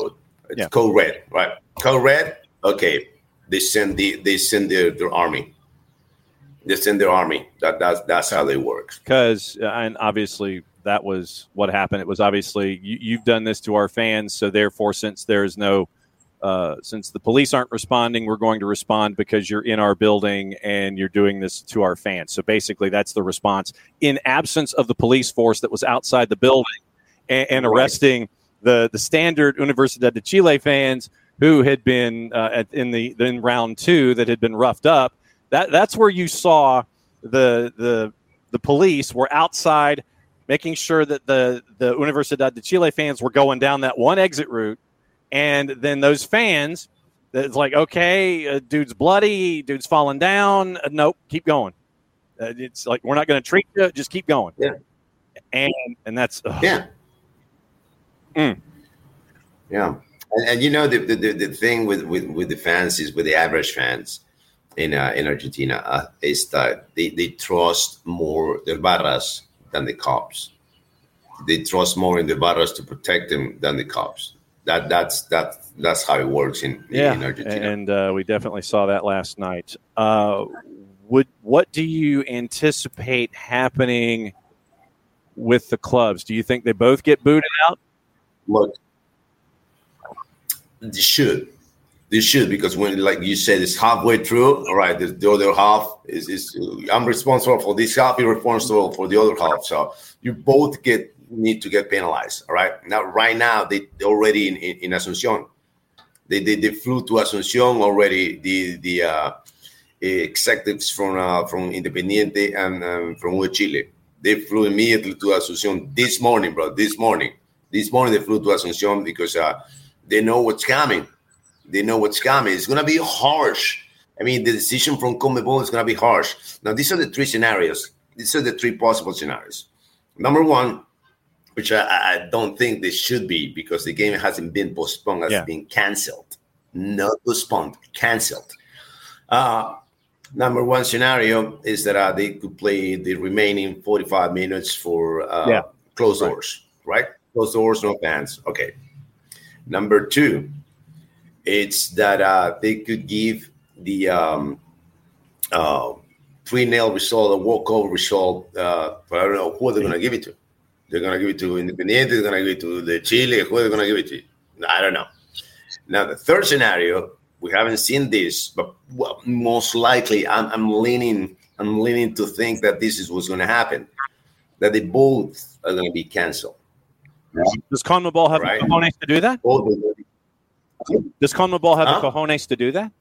It's Yeah. code red, right? Code red. Okay, they send the they send their, their army. They send their army. That that's that's how they work. Because and obviously that was what happened. It was obviously you, you've done this to our fans, so therefore, since there is no, uh, since the police aren't responding, we're going to respond because you're in our building and you're doing this to our fans. So basically, that's the response in absence of the police force that was outside the building and, and arresting right. the the standard Universidad de Chile fans who had been uh, at, in the in round two that had been roughed up. That that's where you saw the the the police were outside, making sure that the the Universidad de Chile fans were going down that one exit route, and then those fans, it's like, okay, uh, dude's bloody, dude's falling down. Uh, nope, keep going. Uh, it's like we're not going to treat you, just keep going. Yeah, and and that's ugh. yeah, mm. yeah. And, and you know the, the the thing with, with with the fans is with the average fans. In uh, in Argentina, uh, is that they, they trust more the barras than the cops. They trust more in the barras to protect them than the cops. That that's that that's how it works in, yeah, in Argentina. And uh, we definitely saw that last night. Uh, would what do you anticipate happening with the clubs? Do you think they both get booted out? Look, they should. They should, because when, like you said, it's halfway through. All right, the, the other half is, is I'm responsible for this half. You're responsible for the other half. So you both get need to get penalized. All right. Now, right now, they already in, in, in Asunción. They, they they flew to Asunción already. The the uh, executives from uh, from Independiente and um, from U Chile. They flew immediately to Asunción this morning, bro. This morning, this morning they flew to Asunción because uh, they know what's coming. They know what's coming. It's going to be harsh. I mean, the decision from CONMEBOL is going to be harsh. Now, these are the three scenarios. These are the three possible scenarios. Number one, which I, I don't think they should be because the game hasn't been postponed, has yeah. been canceled. Not postponed, canceled. Uh, number one scenario is that uh, they could play the remaining forty-five minutes for uh, yeah. closed right. doors, right? Closed doors, no fans. Okay. Number two, it's that uh, they could give the um, uh, three nil result, a walkover result, uh, but I don't know who they're going to give it to. They're going to give it to Independiente, they're going to give it to the Chile, who they're going to give it to? I don't know. Now, the third scenario, we haven't seen this, but well, most likely I'm, I'm leaning I'm leaning to think that this is what's going to happen, that they both are going to be canceled. Does CONMEBOL have right? the cojones to do that? Both Does CONMEBOL have huh? the cojones to do that?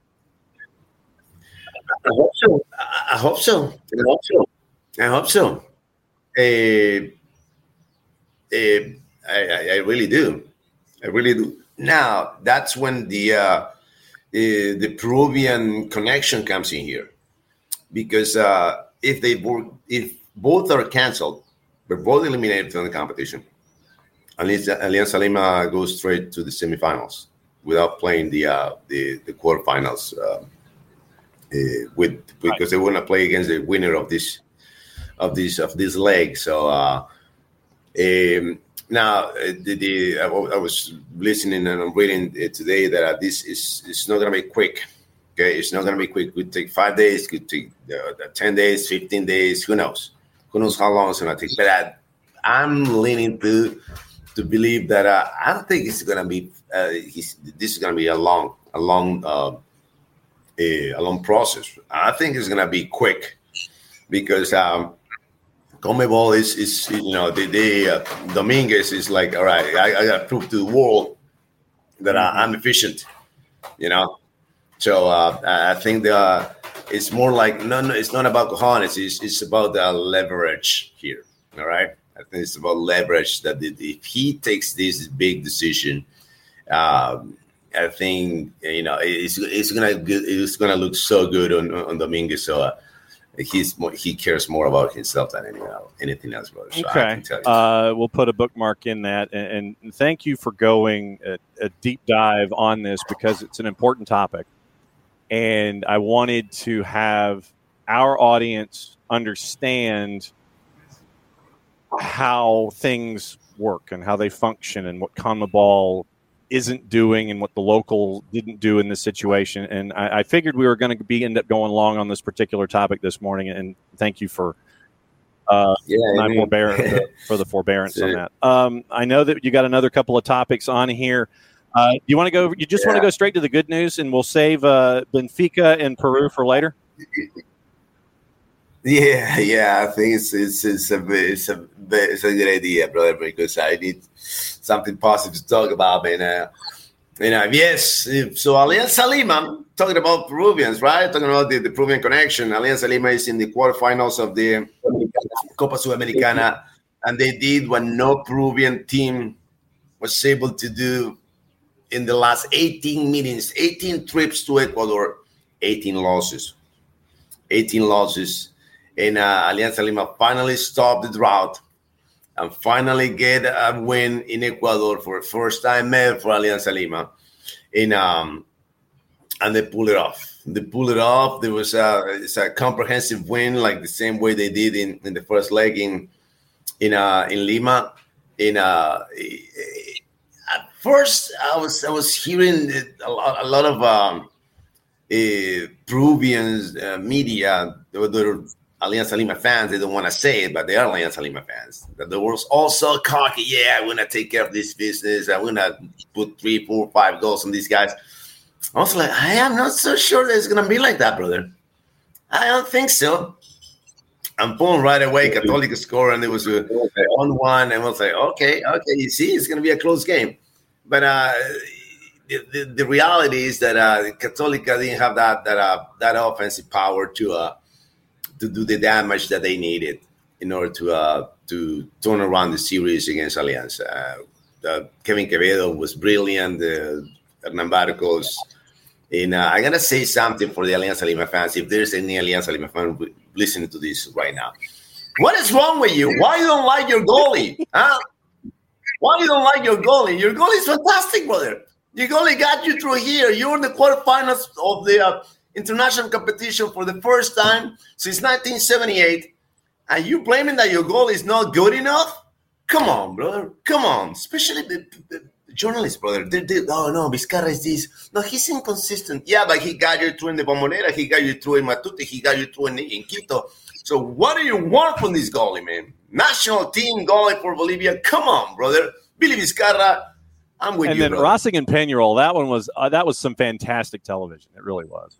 I hope so. I hope so. I hope so. I hope so. Uh, uh, I, I really do. I really do. Now, that's when the uh, uh, the Peruvian connection comes in here, because uh, if they work, if both are canceled, they're both eliminated from the competition. Alianza Lima goes straight to the semifinals without playing the uh, the the quarterfinals uh, uh, with because right. they want to play against the winner of this of this of this leg. So uh, um, now the, the I, I was listening and I'm reading today that uh, this is it's not going to be quick. Okay, it's not going to be quick. It could take five days. It could take uh, ten days, fifteen days. Who knows? Who knows how long it's going to take? But I, I'm leaning to. To believe that uh, I don't think it's gonna be uh, he's, this is gonna be a long a long uh, a, a long process. I think it's gonna be quick because um, CONMEBOL is is you know the, the uh, Dominguez is like, all right, I, I gotta prove to the world that mm-hmm. I, I'm efficient, you know. So uh, I think the uh, it's more like no no it's not about cojones, it's it's about the leverage here. All right. I think it's about leverage that if he takes this big decision, um, I think you know it's it's gonna it's gonna look so good on on Dominguez. So uh, he's more, he cares more about himself than anything else. Anything else, brother. So okay, uh, we'll put a bookmark in that, and, and thank you for going a, a deep dive on this because it's an important topic, and I wanted to have our audience understand how things work and how they function and what CONMEBOL isn't doing and what the local didn't do in this situation. And I, I figured we were going to be end up going long on this particular topic this morning. And thank you for uh, yeah, my I mean, forbearance for the forbearance on that. Um, I know that you got another couple of topics on here. Uh, you want to go? You just yeah. want to go straight to the good news, and we'll save uh, Benfica and Peru for later. Yeah, yeah, I think it's it's it's a it's a it's a good idea, brother, because I need something positive to talk about, man. Uh, you know, yes. So Alianza Lima, talking about Peruvians, right? Talking about the, the Peruvian connection. Alianza Lima is in the quarterfinals of the Copa Sudamericana, and they did what no Peruvian team was able to do in the last eighteen meetings, eighteen trips to Ecuador, eighteen losses, eighteen losses. And uh, Alianza Lima finally stopped the drought and finally get a win in Ecuador for the first time ever for Alianza Lima. And, um, and they pulled it off. They pulled it off. There was a, it's a comprehensive win, like the same way they did in, in the first leg in in uh, in Lima. In uh, at first, I was I was hearing a lot, a lot of um, uh, Peruvians uh, media. They were, they were Alianza Lima fans. They don't want to say it, but they are Alianza Lima fans. There was also cocky. Yeah, we're gonna take care of this business. I'm gonna put three, four, five goals on these guys. I was like, I am not so sure that it's gonna be like that, brother. I don't think so. I'm pulling right away. Católica score, and it was a one-one, and I was like, okay, okay. You see, it's gonna be a close game. But uh, the, the the reality is that uh, Católica didn't have that that uh, that offensive power to uh. to do the damage that they needed in order to uh, to turn around the series against Alianza. Uh, uh, Kevin Quevedo was brilliant. Uh, Hernan Barcos. And uh, I got to say something for the Alianza Lima fans, if there's any Alianza Lima fan listening to this right now. What is wrong with you? Why you don't like your goalie? Huh? Why you don't like your goalie? Your goalie is fantastic, brother. Your goalie got you through here. You're in the quarterfinals of the uh, international competition for the first time since nineteen seventy-eight, and you blaming that your goal is not good enough? Come on, brother. Come on. Especially the, the, the journalists, brother. They, they, oh, no, Vizcarra is this. No, he's inconsistent. Yeah, but he got you through in the Bombonera. He got you through in Matute. He got you through in, in Quito. So what do you want from this goalie, man? National team goalie for Bolivia. Come on, brother. Billy Vizcarra, I'm with and you, then brother. Racing and Peñarol, that one was uh, that was some fantastic television. It really was.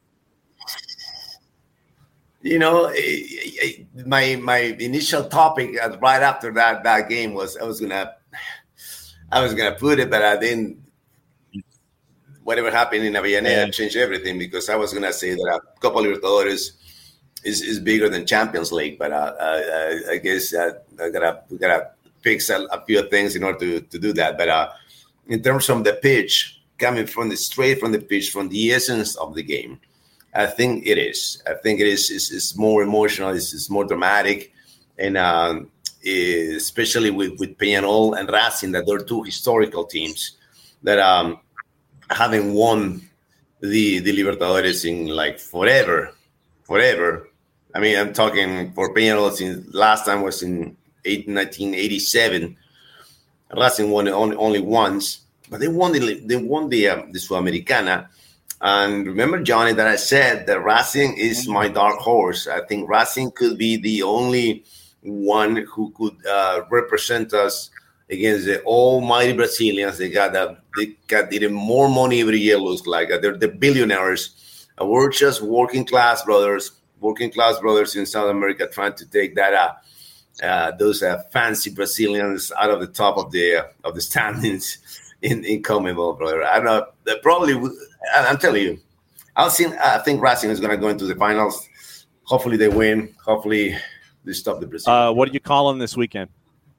You know, my my initial topic right after that that game was I was gonna I was gonna put it, but I didn't. Whatever happened in Avellaneda yeah. changed everything, because I was gonna say that a Copa Libertadores is, is bigger than Champions League, but uh, I, I guess uh, I gotta we gotta fix a, a few things in order to, to do that. But uh, in terms of the pitch, coming from the straight from the pitch, from the essence of the game, I think it is. I think it is. It's, it's more emotional. It's, it's more dramatic, and um, especially with with Peñarol and Racing, that they're two historical teams that um, haven't won the the Libertadores in like forever, forever. I mean, I'm talking for Peñarol since last time was in nineteen eighty-seven. Racing won it only, only once, but they won the they won the uh, the Sudamericana. And remember, Johnny, that I said that Racing is my dark horse. I think Racing could be the only one who could uh, represent us against the almighty Brazilians. They got a, they got even more money every year, looks like. They're the billionaires. Uh, we're just working class brothers, working class brothers in South America trying to take that uh, uh, those uh, fancy Brazilians out of the top of the uh, of the standings in in CONMEBOL, brother. I don't know. They probably. I'm telling you, I'll see. I think Racing is going to go into the finals. Hopefully, they win. Hopefully, they stop the Brazil. Uh, what are you calling this weekend?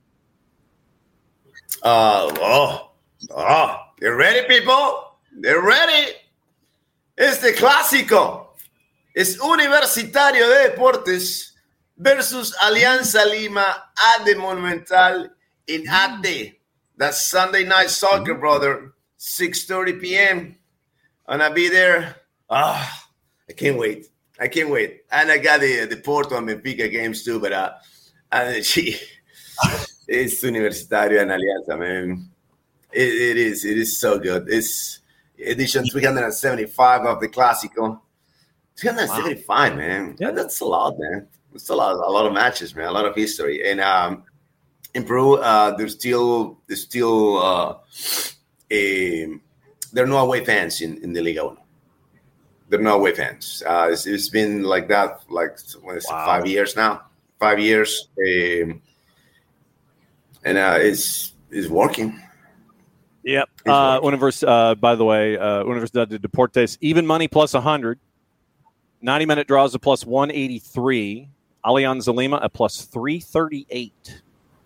Uh, oh, oh, you ready, people? They're ready. It's the clásico. Es Universitario de Deportes versus Alianza Lima at the Monumental in Ate. That's Sunday night soccer, brother. six thirty p.m. And I'll be there. Ah, oh, I can't wait. I can't wait. And I got the the Porto and Benfica games too, but uh, and she, it's Universitario and Alianza, man. It, it is. It is so good. It's edition three hundred seventy-five of the Clásico. three hundred seventy-five, wow. Man. Yeah. That's a lot, man. It's a lot, a lot of matches, man. A lot of history. And um, in Peru, uh, there's still there's still uh, a, there are no away fans in, in the Liga Uno. There are no away fans. Uh, it's, it's been like that like what is wow. it, five years now. Five years, um, and uh, it's it's working. Yep. Uh, Univers, uh, by the way, uh, Universidad de Deportes, even money plus one hundred. ninety-minute draws a plus one eighty-three. Alianza Lima a plus three thirty-eight.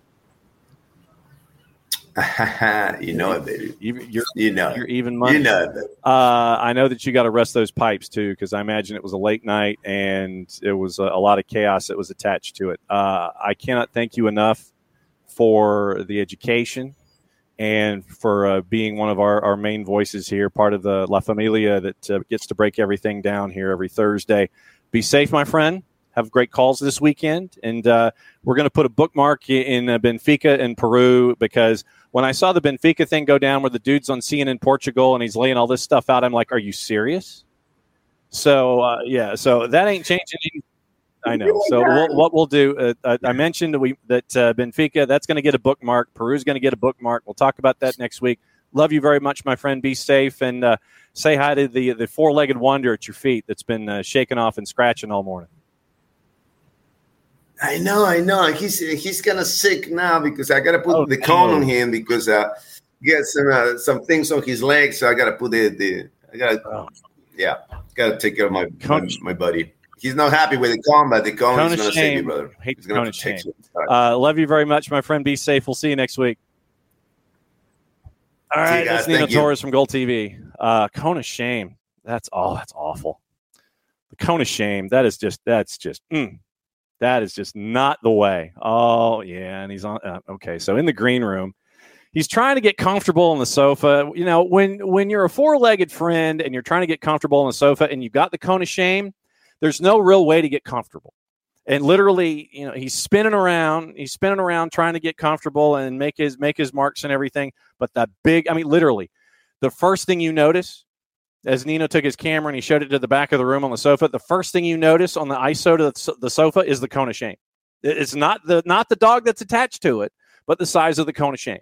You know it, baby. You, you're, you know You're even money. You know it, baby. Uh, I know that you got to rest those pipes, too, because I imagine it was a late night and it was a, a lot of chaos that was attached to it. Uh, I cannot thank you enough for the education and for uh, being one of our, our main voices here, part of the La Familia that uh, gets to break everything down here every Thursday. Be safe, my friend. Have great calls this weekend. And uh, we're going to put a bookmark in uh, Benfica in Peru, because when I saw the Benfica thing go down where the dude's on C N N Portugal and he's laying all this stuff out, I'm like, are you serious? So, uh, yeah, so that ain't changing anything. I know. So we'll, what we'll do, uh, I mentioned that, we, that uh, Benfica, that's going to get a bookmark. Peru's going to get a bookmark. We'll talk about that next week. Love you very much, my friend. Be safe, and uh, say hi to the, the four-legged wonder at your feet that's been uh, shaking off and scratching all morning. I know, I know. He's he's kind of sick now because I got to put oh, the cone on him because uh, he got some uh, some things on his legs. So I got to put the the I got to oh. yeah, got to take care of my, my my buddy. He's not happy with the cone, but the cone, cone is going to save you, brother. Hate He's going to protect you. Uh, love you very much, my friend. Be safe. We'll see you next week. All right, that's Nino Torres from Gold T V. Uh, cone of shame. That's all. Oh, that's awful. The cone of shame. That is just. That's just. Mm. That is just not the way. Oh, yeah, and he's on. Uh, okay, so in the green room, he's trying to get comfortable on the sofa. You know, when when you're a four-legged friend and you're trying to get comfortable on the sofa and you've got the cone of shame, there's no real way to get comfortable. And literally, you know, he's spinning around. He's spinning around trying to get comfortable and make his make his marks and everything. But that big, I mean, literally, the first thing you notice, as Nino took his camera and he showed it to the back of the room on the sofa, the first thing you notice on the I S O to the, the sofa is the cone of shame. It's not the not the dog that's attached to it, but the size of the cone of shame.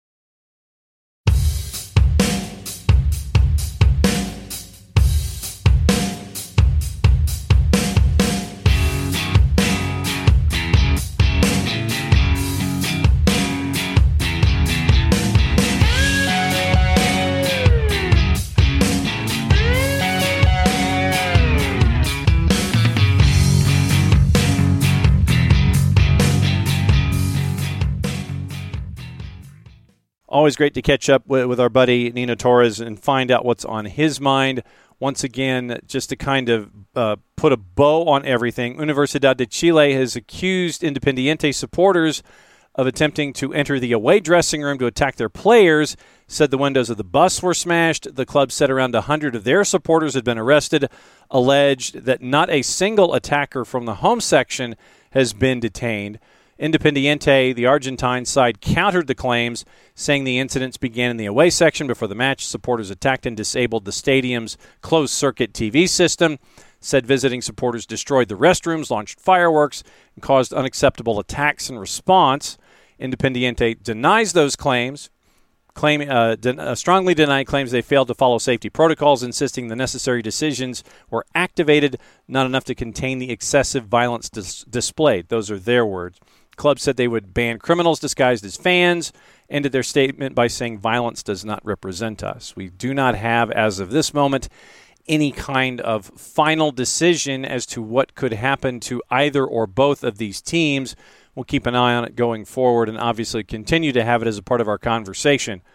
Always great to catch up with, with our buddy Nino Torres and find out what's on his mind. Once again, just to kind of uh, put a bow on everything, Universidad de Chile has accused Independiente supporters of attempting to enter the away dressing room to attack their players, said the windows of the bus were smashed. The club said around one hundred of their supporters had been arrested, alleged that not a single attacker from the home section has been detained. Independiente, the Argentine side, countered the claims, saying the incidents began in the away section before the match. Supporters attacked and disabled the stadium's closed-circuit T V system, said visiting supporters destroyed the restrooms, launched fireworks, and caused unacceptable attacks in response. Independiente denies those claims, claim, uh, den- uh, strongly denied claims they failed to follow safety protocols, insisting the necessary decisions were activated, not enough to contain the excessive violence dis- displayed. Those are their words. Club said they would ban criminals disguised as fans, ended their statement by saying violence does not represent us. We do not have, as of this moment, any kind of final decision as to what could happen to either or both of these teams. We'll keep an eye on it going forward and obviously continue to have it as a part of our conversation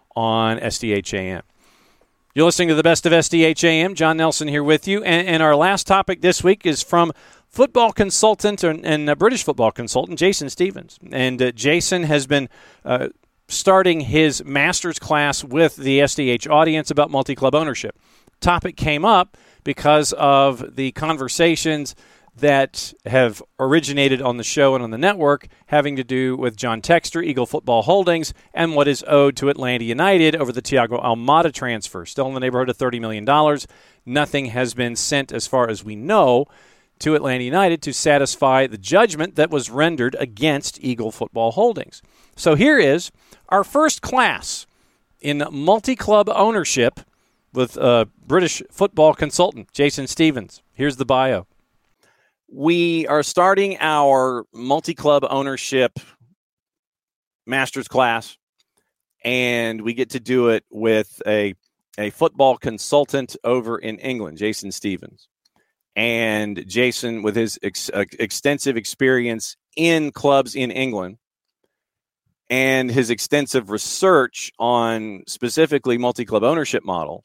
on S D H A M. You're listening to the best of S D H A M. John Nelson here with you. And, and our last topic this week is from football consultant and, and a British football consultant, Jason Stevens. And uh, Jason has been uh, starting his master's class with the S D H audience about multi-club ownership. Topic came up because of the conversations that have originated on the show and on the network, having to do with John Textor, Eagle Football Holdings, and what is owed to Atlanta United over the Thiago Almada transfer. Still in the neighborhood of thirty million dollars. Nothing has been sent, as far as we know, to Atlanta United to satisfy the judgment that was rendered against Eagle Football Holdings. So here is our first class in multi-club ownership with a British football consultant, Jason Stevens. Here's the bio. We are starting our multi-club ownership master's class, and we get to do it with a, a football consultant over in England, Jason Stevens. And Jason, with his ex- extensive experience in clubs in England and his extensive research on specifically multi-club ownership models,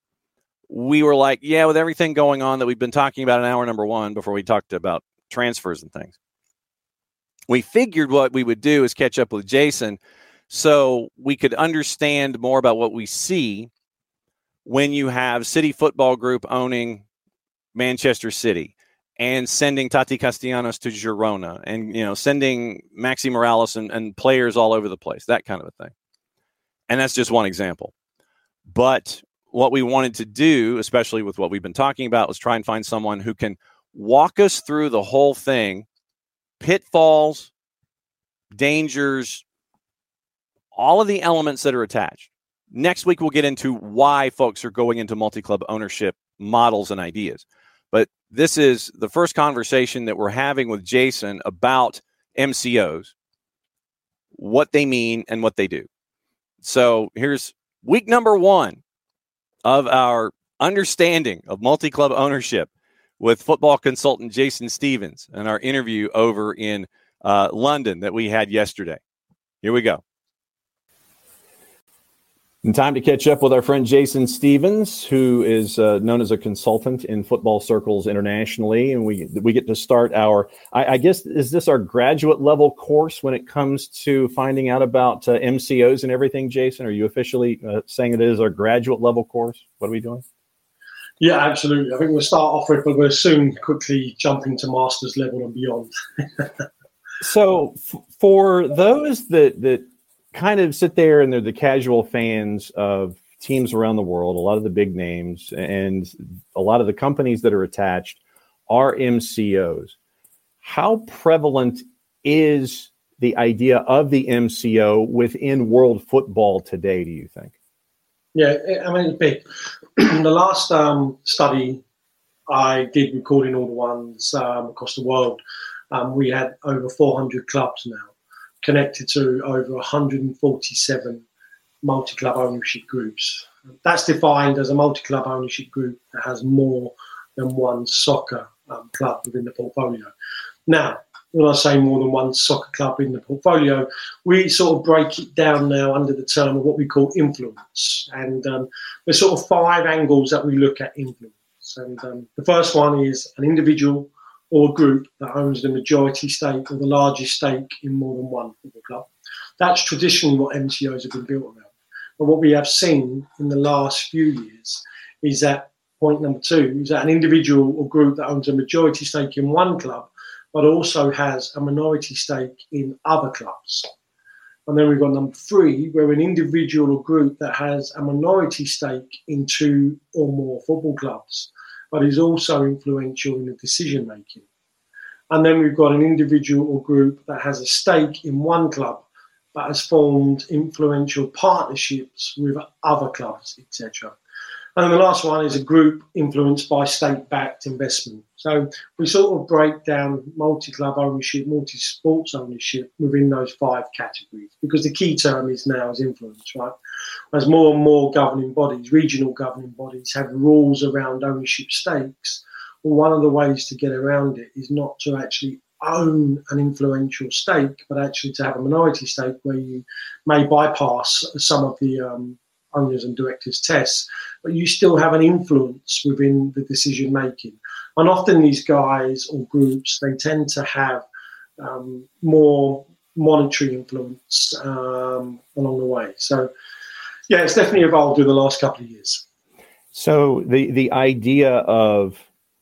we were like, yeah, with everything going on that we've been talking about in hour number one before we talked about transfers and things, we figured what we would do is catch up with Jason so we could understand more about what we see when you have City Football Group owning Manchester City and sending Tati Castellanos to Girona and, you know, sending Maxi Morales and, and players all over the place, that kind of a thing. And that's just one example. But what we wanted to do, especially with what we've been talking about, was try and find someone who can walk us through the whole thing, pitfalls, dangers, all of the elements that are attached. Next week, we'll get into why folks are going into multi-club ownership models and ideas. But this is the first conversation that we're having with Jason about M C Os, what they mean and what they do. So here's week number one of our understanding of multi-club ownership with football consultant Jason Stevens and our interview over in uh, London that we had yesterday. Here we go. And time to catch up with our friend Jason Stevens, who is uh, known as a consultant in football circles internationally. And we we get to start our, I, I guess, is this our graduate level course when it comes to finding out about uh, M C Os and everything, Jason? Are you officially uh, saying it is our graduate level course? What are we doing? Yeah, absolutely. I think we'll start off with, but we'll soon quickly jump into master's level and beyond. So f- for those that that kind of sit there and they're the casual fans of teams around the world, a lot of the big names and a lot of the companies that are attached are M C Os. How prevalent is the idea of the M C O within world football today, do you think? Yeah, I mean, it's big. The last um, study I did, recording all the ones um, across the world, um, we had over four hundred clubs now, connected to over one hundred forty-seven multi-club ownership groups. That's defined as a multi-club ownership group that has more than one soccer um, club within the portfolio. Now, when I say more than one soccer club in the portfolio, we sort of break it down now under the term of what we call influence. And um, there's sort of five angles that we look at influence. And um, the first one is an individual or a group that owns the majority stake or the largest stake in more than one football club. That's traditionally what M C Os have been built around. But what we have seen in the last few years is that point number two is that an individual or group that owns a majority stake in one club, but also has a minority stake in other clubs. And then we've got number three, where an individual or group that has a minority stake in two or more football clubs, but is also influential in the decision making. And then we've got an individual or group that has a stake in one club, but has formed influential partnerships with other clubs, et cetera. And then the last one is a group influenced by state-backed investment. So we sort of break down multi-club ownership, multi-sports ownership within those five categories, because the key term is now is influence, right? As more and more governing bodies, regional governing bodies, have rules around ownership stakes, well, one of the ways to get around it is not to actually own an influential stake, but actually to have a minority stake where you may bypass some of the um, owners and directors tests, but you still have an influence within the decision making. And often these guys or groups, they tend to have um, more monetary influence um, along the way. So yeah, it's definitely evolved in the last couple of years. So the, the idea of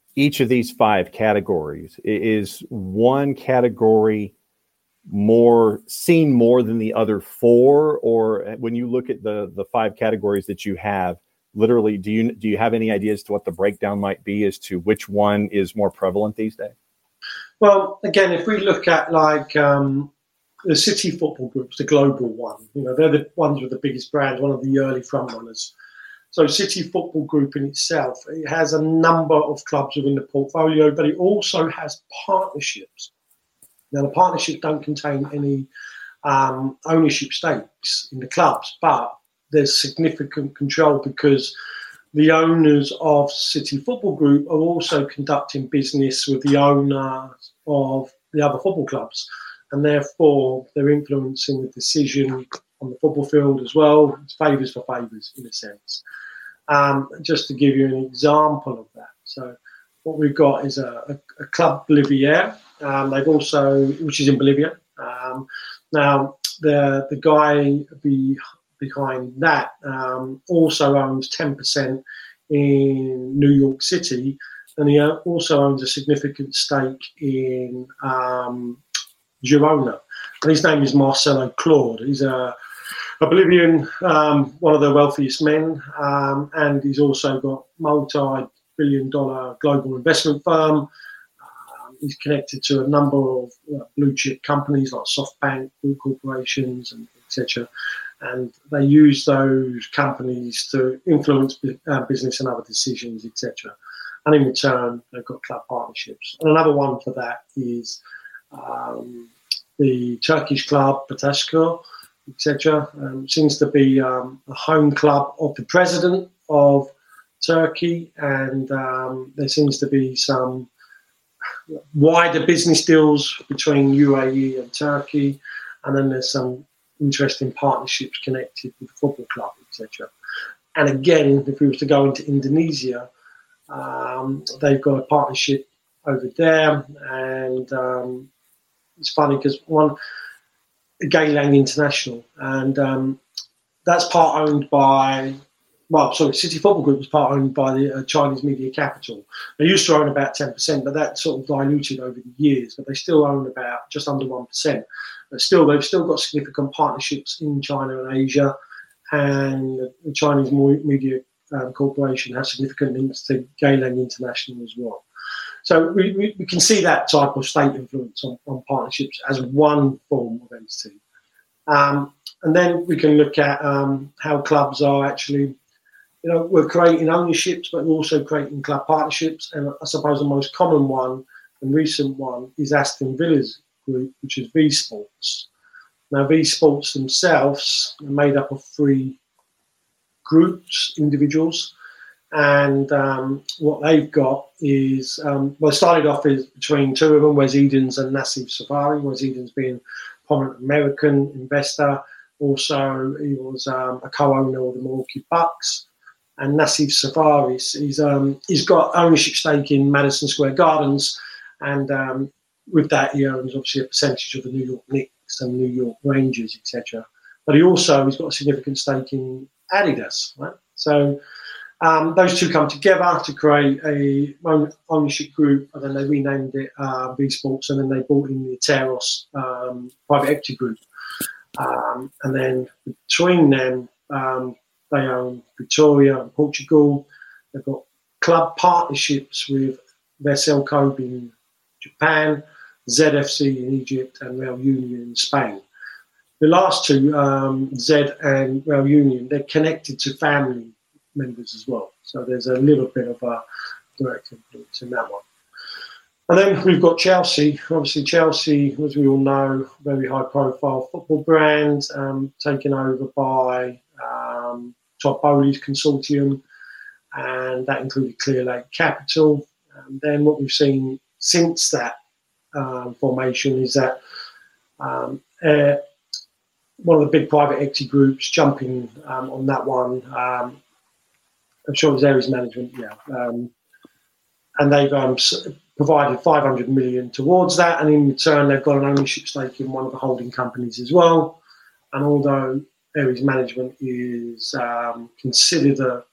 each of these five categories, is one category more seen more than the other four? Or when you look at the the five categories that you have, literally, do you do you have any ideas to what the breakdown might be as to which one is more prevalent these days? Well, again, if we look at like um, the City Football Groups, the global one, you know, they're the ones with the biggest brands, one of the early front runners. So City Football Group in itself, it has a number of clubs within the portfolio, but it also has partnerships. Now, the partnerships don't contain any um, ownership stakes in the clubs, but there's significant control because the owners of City Football Group are also conducting business with the owner of the other football clubs, and therefore they're influencing the decision on the football field as well. It's favours for favours in a sense. Um, just to give you an example of that, so what we've got is a, a, a Club Boliviaire. Um, they've also, which is in Bolivia. Um, now the the guy be, behind that um, also owns ten percent in New York City, and he also owns a significant stake in um, Girona. And his name is Marcelo Claude. He's a, a Bolivian, um, one of the wealthiest men, um, and he's also got multi-billion dollar global investment firm. Um, he's connected to a number of uh, blue chip companies like SoftBank, Blue Corporations, and et cetera. And they use those companies to influence uh, business and other decisions, et cetera. And in return, they've got club partnerships. And another one for that is um, the Turkish club, Bataskor, et cetera. Um, seems to be um, a home club of the president of Turkey, and um, there seems to be some wider business deals between U A E and Turkey, and then there's some interesting partnerships connected with the football club, et cetera. And again, if we were to go into Indonesia, um, they've got a partnership over there, and um, it's funny because one, Geylang International, and um, that's part owned by, well, sorry, City Football Group was part owned by the uh, Chinese media capital. They used to own about ten percent, but that sort of diluted over the years, but they still own about just under one percent. But still, they've still got significant partnerships in China and Asia, and the Chinese media um, corporation has significant links to Geylang International as well. So we, we, we can see that type of state influence on, on partnerships as one form of entity. Um, and then we can look at um, how clubs are actually, you know, we're creating ownerships, but we're also creating club partnerships. And I suppose the most common one and recent one is Aston Villa's group, which is V Sports. Now, V Sports themselves are made up of three groups, individuals. And um, what they've got is, um, well, it started off as between two of them, Wes Edens and Nassif Safari. Wes Edens being a prominent American investor. Also, he was um, a co-owner of the Milwaukee Bucks. And Nassif Safari, he's, um, he's got ownership stake in Madison Square Gardens. And um, with that, he owns obviously a percentage of the New York Knicks and New York Rangers, et cetera. But he also has got a significant stake in Adidas, right? So Um, those two come together to create a ownership group, and then they renamed it uh, V Sports, and then they brought in the Ateros um, private equity group. Um, and then between them, um, they own Vitória in Portugal. They've got club partnerships with Vissel Kobe in Japan, Z F C in Egypt, and Real Union in Spain. The last two, um, Z and Real Union, they're connected to family members as well. So there's a little bit of a direct influence in that one. And then we've got Chelsea. Obviously, Chelsea, as we all know, very high-profile football brand, um, taken over by um, Todd Bowley's consortium, and that included Clear Lake Capital. And then what we've seen since that um, formation is that um, uh, one of the big private equity groups jumping um, on that one. Um, I'm sure it was Ares Management, yeah. Um, and they've um, provided five hundred million dollars towards that, and in return, they've got an ownership stake in one of the holding companies as well. And although Ares Management is um, considered a,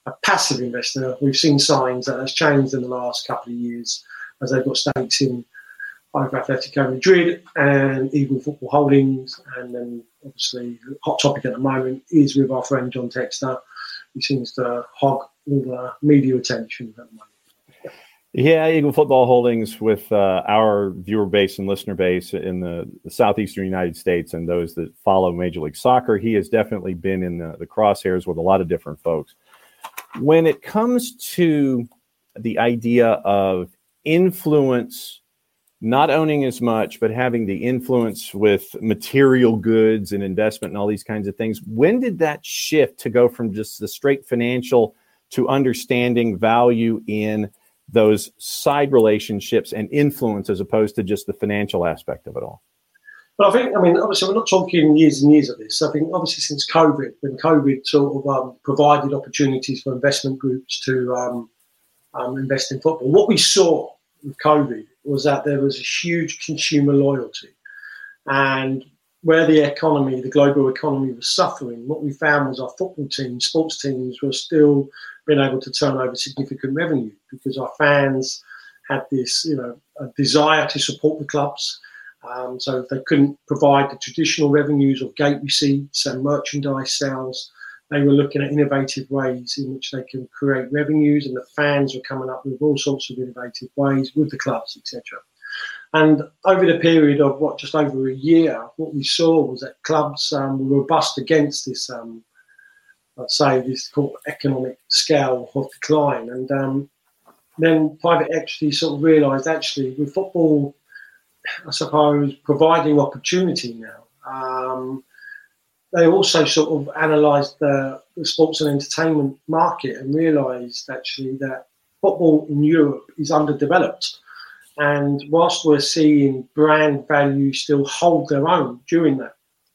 a passive investor, we've seen signs that has changed in the last couple of years as they've got stakes in both Atletico Madrid and Eagle Football Holdings. And then obviously the hot topic at the moment is with our friend John Textor, who seems to hog all the media attention at the moment. Yeah, Eagle Football Holdings, with uh, our viewer base and listener base in the, the southeastern United States and those that follow Major League Soccer, he has definitely been in the, the crosshairs with a lot of different folks. When it comes to the idea of influence, not owning as much, but having the influence with material goods and investment and all these kinds of things, when did that shift to go from just the straight financial to understanding value in those side relationships and influence as opposed to just the financial aspect of it all? But I think, I mean, obviously we're not talking years and years of this. I think obviously since COVID, when COVID sort of um, provided opportunities for investment groups to um, um, invest in football, what we saw with COVID was that there was a huge consumer loyalty. And where the economy, the global economy was suffering, what we found was our football teams, sports teams were still being able to turn over significant revenue because our fans had this, you know, a desire to support the clubs. Um, so if they couldn't provide the traditional revenues of gate receipts and merchandise sales, they were looking at innovative ways in which they can create revenues, and the fans were coming up with all sorts of innovative ways with the clubs, et cetera. And over the period of what, just over a year, what we saw was that clubs um, were robust against this, um, let's say, this called economic scale of decline. And um, then private equity sort of realised, actually, with football, I suppose, providing opportunity now, um, they also sort of analysed the, the sports and entertainment market and realised, actually, that football in Europe is underdeveloped. And whilst we're seeing brand value still hold their own during that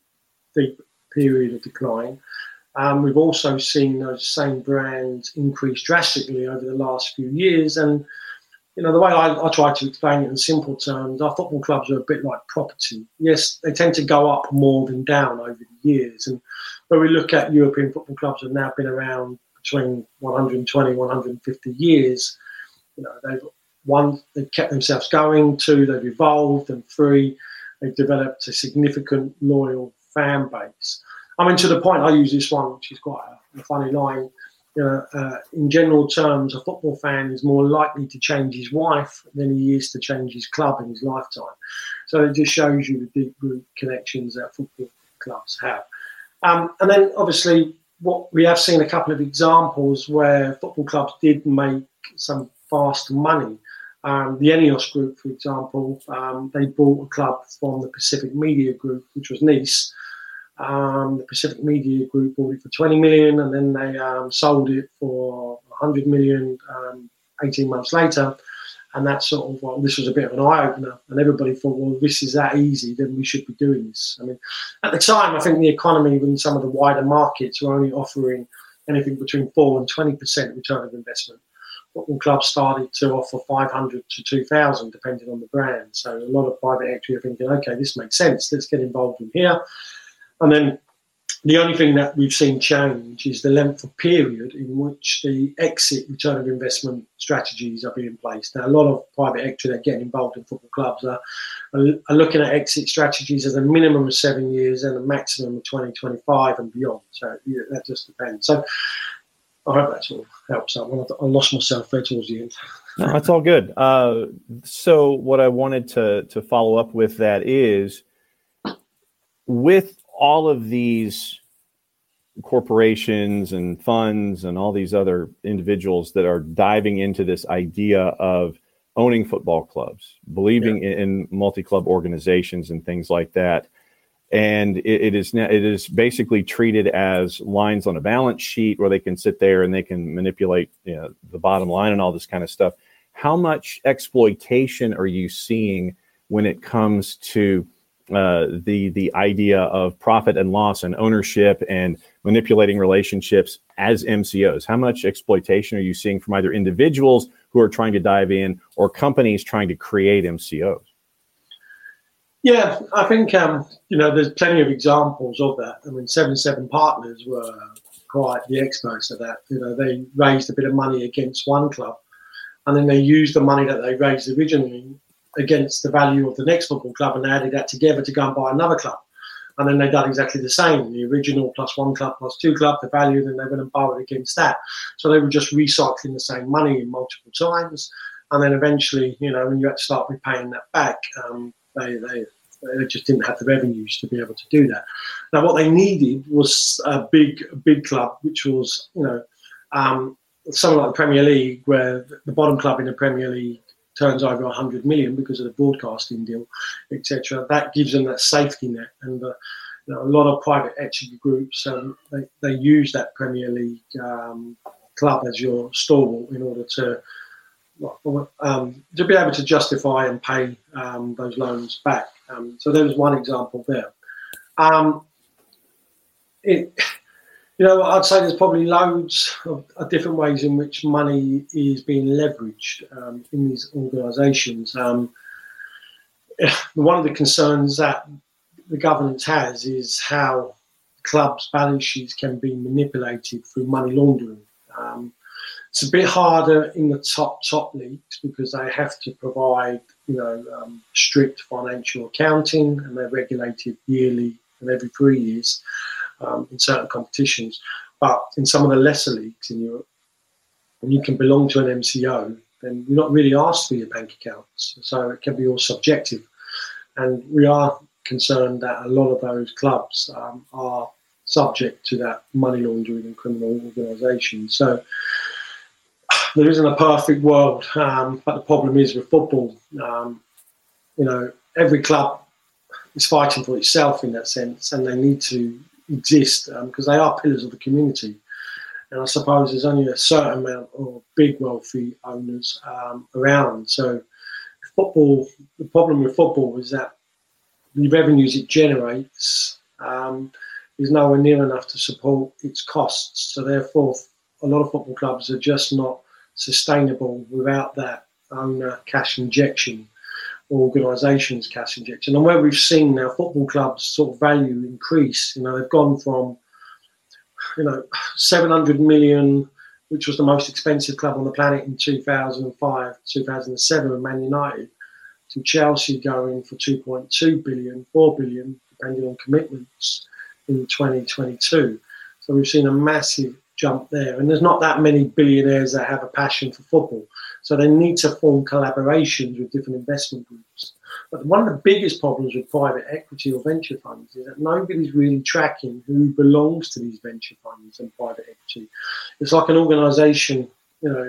deep period of decline, um, we've also seen those same brands increase drastically over the last few years. And, you know, the way I, I try to explain it in simple terms, our football clubs are a bit like property. Yes, they tend to go up more than down over the years. And when we look at European football clubs that have now been around between one hundred twenty, one hundred fifty years, you know, they've One, they've kept themselves going. Two, they've evolved. And three, they've developed a significant loyal fan base. I mean, to the point, I use this one, which is quite a, a funny line. You know, uh, in general terms, a football fan is more likely to change his wife than he is to change his club in his lifetime. So it just shows you the deep root connections that football clubs have. Um, and then, obviously, what we have seen a couple of examples where football clubs did make some fast money. Um, the Enios Group, for example, um, they bought a club from the Pacific Media Group, which was Nice. Um, the Pacific Media Group bought it for twenty million, and then they um, sold it for one hundred million um, eighteen months later. And that sort of, well, this was a bit of an eye-opener. And everybody thought, well, this is that easy, then we should be doing this. I mean, at the time, I think the economy in some of the wider markets were only offering anything between four and twenty percent return of investment. Football clubs started to offer five hundred to two thousand, depending on the brand. So a lot of private equity are thinking, okay, this makes sense. Let's get involved in here. And then the only thing that we've seen change is the length of period in which the exit return of investment strategies are being placed. Now, a lot of private equity that get involved in football clubs are, are, are looking at exit strategies as a minimum of seven years and a maximum of twenty twenty-five and beyond. So yeah, that just depends. So I hope that sort of helps out. I lost myself there towards the end. No, that's all good. Uh, so what I wanted to to follow up with that is, with all of these corporations and funds and all these other individuals that are diving into this idea of owning football clubs, believing yeah. in, in multi-club organizations and things like that. And it, it is now, it is basically treated as lines on a balance sheet where they can sit there and they can manipulate, you know, the bottom line and all this kind of stuff. How much exploitation are you seeing when it comes to uh, the the idea of profit and loss and ownership and manipulating relationships as M C Os? How much exploitation are you seeing from either individuals who are trying to dive in or companies trying to create M C Os? Yeah, I think, um, you know, there's plenty of examples of that. I mean, seven seven Partners were quite the experts at that. You know, they raised a bit of money against one club, and then they used the money that they raised originally against the value of the next football club, and they added that together to go and buy another club. And then they done exactly the same, the original plus one club plus two club, the value, then they went and borrowed against that. So they were just recycling the same money multiple times. And then eventually, you know, when you had to start repaying that back, um, they, they they just didn't have the revenues to be able to do that. Now, what they needed was a big, big club, which was, you know, um, something like the Premier League, where the bottom club in the Premier League turns over one hundred million because of the broadcasting deal, et cetera. That gives them that safety net. And uh, you know, a lot of private equity groups, um, they, they use that Premier League um, club as your stalwart in order to um, to be able to justify and pay um, those loans back. Um, so there was one example there. Um, it, You know, I'd say there's probably loads of, of different ways in which money is being leveraged um, in these organisations. Um, one of the concerns that the governance has is how clubs' balance sheets can be manipulated through money laundering. Um, it's a bit harder in the top, top leagues because they have to provide, you know, um, strict financial accounting, and they're regulated yearly and every three years. Um, in certain competitions, but in some of the lesser leagues in Europe, when you can belong to an M C O, then you're not really asked for your bank accounts. So it can be all subjective. And we are concerned that a lot of those clubs um, are subject to that money laundering and criminal organisation. So there isn't a perfect world, um, but the problem is with football, um, you know, every club is fighting for itself in that sense, and they need to exist because um, they are pillars of the community. And I suppose there's only a certain amount of big wealthy owners um, around. So football, the problem with football is that the revenues it generates um, is nowhere near enough to support its costs. So therefore, a lot of football clubs are just not sustainable without that owner cash injection, organisations cash injection. And where we've seen now football clubs sort of value increase, you know, they've gone from, you know, seven hundred million, which was the most expensive club on the planet in two thousand five, two thousand seven with Man United, to Chelsea going for two point two billion, four billion, depending on commitments in twenty twenty-two. So we've seen a massive jump there. And there's not that many billionaires that have a passion for football. So they need to form collaborations with different investment groups. But one of the biggest problems with private equity or venture funds is that nobody's really tracking who belongs to these venture funds and private equity. It's like an organisation, you know,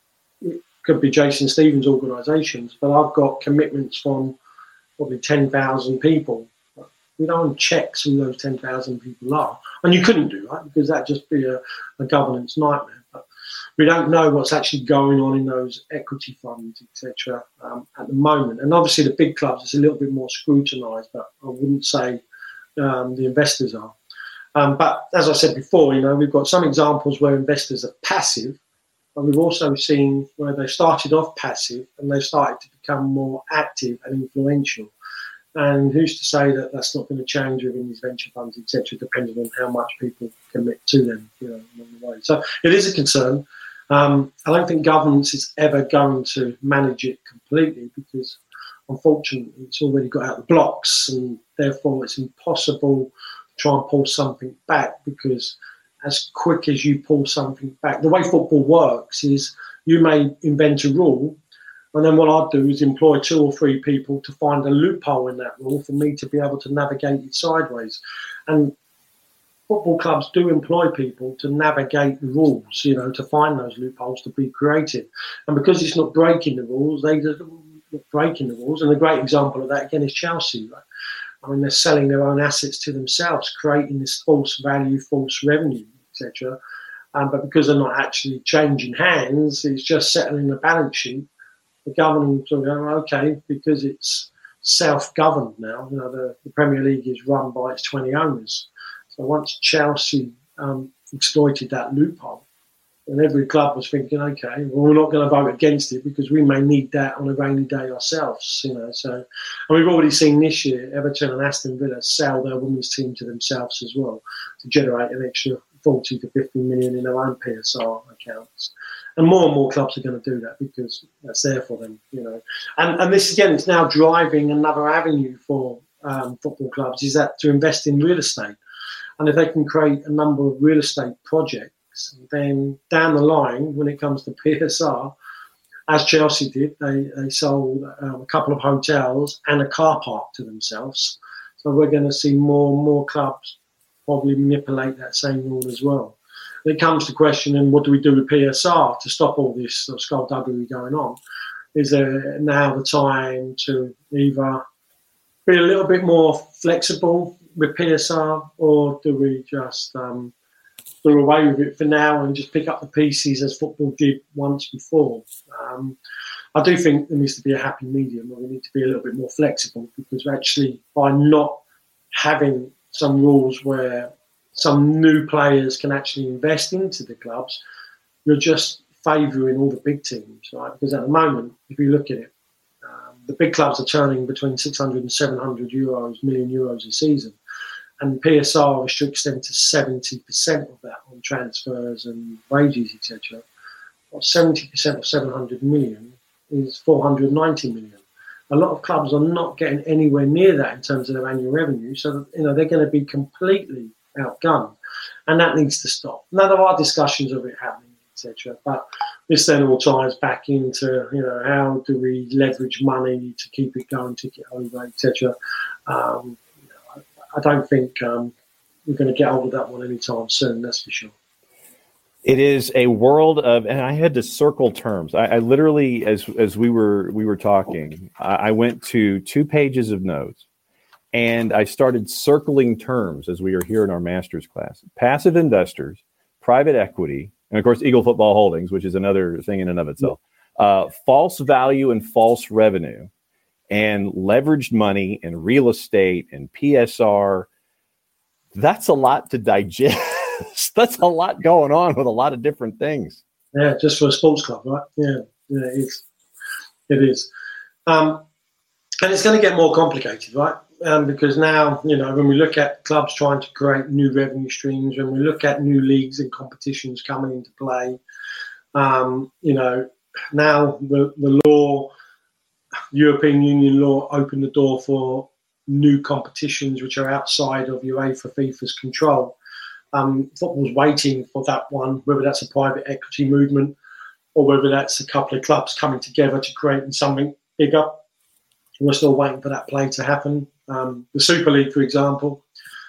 it could be Jason Stevens' organisations, but I've got commitments from probably ten thousand people. We don't check who those ten thousand people are. And you couldn't do that because that'd just be a, a governance nightmare. But we don't know what's actually going on in those equity funds, et cetera, um, at the moment. And obviously the big clubs, it's a little bit more scrutinised, but I wouldn't say um, the investors are. Um, but as I said before, you know, we've got some examples where investors are passive, but we've also seen where they started off passive and they started to become more active and influential. And who's to say that that's not going to change within these venture funds, et cetera, depending on how much people commit to them, you know, along the way. So it is a concern. Um, I don't think governance is ever going to manage it completely because, unfortunately, it's already got out the blocks, and therefore it's impossible to try and pull something back because as quick as you pull something back, the way football works is you may invent a rule. And then what I'd do is employ two or three people to find a loophole in that rule for me to be able to navigate it sideways. And football clubs do employ people to navigate the rules, you know, to find those loopholes, to be creative. And because it's not breaking the rules, they are not breaking the rules. And a great example of that, again, is Chelsea. Right? I mean, they're selling their own assets to themselves, creating this false value, false revenue, et cetera. Um, but because they're not actually changing hands, it's just settling the balance sheet. The government will go, okay, because it's self-governed now. You know, the, the Premier League is run by its twenty owners. So once Chelsea um, exploited that loophole, and every club was thinking, okay, well, we're not going to vote against it because we may need that on a rainy day ourselves. You know, so and we've already seen this year Everton and Aston Villa sell their women's team to themselves as well to generate an extra forty to fifty million in their own P S R accounts. And more and more clubs are going to do that because that's there for them, you know. And and this, again, is now driving another avenue for um, football clubs, is that to invest in real estate. And if they can create a number of real estate projects, then down the line, when it comes to P S R, as Chelsea did, they, they sold um, a couple of hotels and a car park to themselves. So we're going to see more and more clubs probably manipulate that same rule as well. When it comes to questioning what do we do with P S R to stop all this sort of skullduggery going on, is there now the time to either be a little bit more flexible with P S R, or do we just um, do away with it for now and just pick up the pieces as football did once before? Um, I do think there needs to be a happy medium, where we need to be a little bit more flexible, because actually by not having some rules where some new players can actually invest into the clubs, you're just favouring all the big teams, right? Because at the moment, if you look at it, um, the big clubs are turning between six hundred and seven hundred euros, million euros a season. And P S R restricts them to seventy percent of that on transfers and wages, et cetera. Well, seventy percent of seven hundred million is four hundred ninety million. A lot of clubs are not getting anywhere near that in terms of their annual revenue, so you know they're going to be completely outgunned, and that needs to stop. Now there are discussions of it happening, et cetera. But this then all ties back into you know how do we leverage money to keep it going, tick it over, et cetera. Um, I don't think um, we're going to get hold of that one anytime soon. That's for sure. It is a world of, and I had to circle terms. I, I literally, as as we were we were talking, I, I went to two pages of notes, and I started circling terms as we were here in our master's class: passive investors, private equity, and of course, Eagle Football Holdings, which is another thing in and of itself. Uh, false value and false revenue, and leveraged money and real estate and P S R. That's a lot to digest. That's a lot going on with a lot of different things. Yeah, just for a sports club, right? Yeah, yeah, it's, it is. Um, and it's going to get more complicated, right? Um, because now, you know, when we look at clubs trying to create new revenue streams, when we look at new leagues and competitions coming into play, um, you know, now the, the law, European Union law, opened the door for new competitions which are outside of UEFA, FIFA's control. Um, football's waiting for that one, whether that's a private equity movement or whether that's a couple of clubs coming together to create something bigger. We're still waiting for that play to happen. Um, the Super League, for example,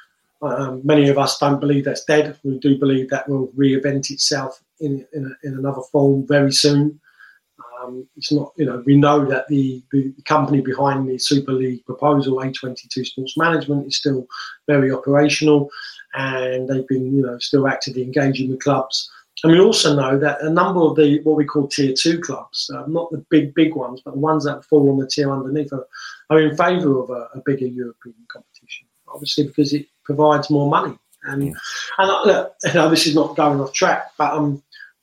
um, many of us don't believe that's dead. We do believe that will reinvent itself in in, a, in another form very soon. Um, it's not, you know, we know that the, the company behind the Super League proposal, A twenty-two Sports Management, is still very operational, and they've been, you know, still actively engaging with clubs. And we also know that a number of the what we call tier two clubs, uh, not the big, big ones, but the ones that fall on the tier underneath, are, are in favour of a, a bigger European competition, obviously because it provides more money. And, yeah. and uh, look, you know, this is not going off track, but um,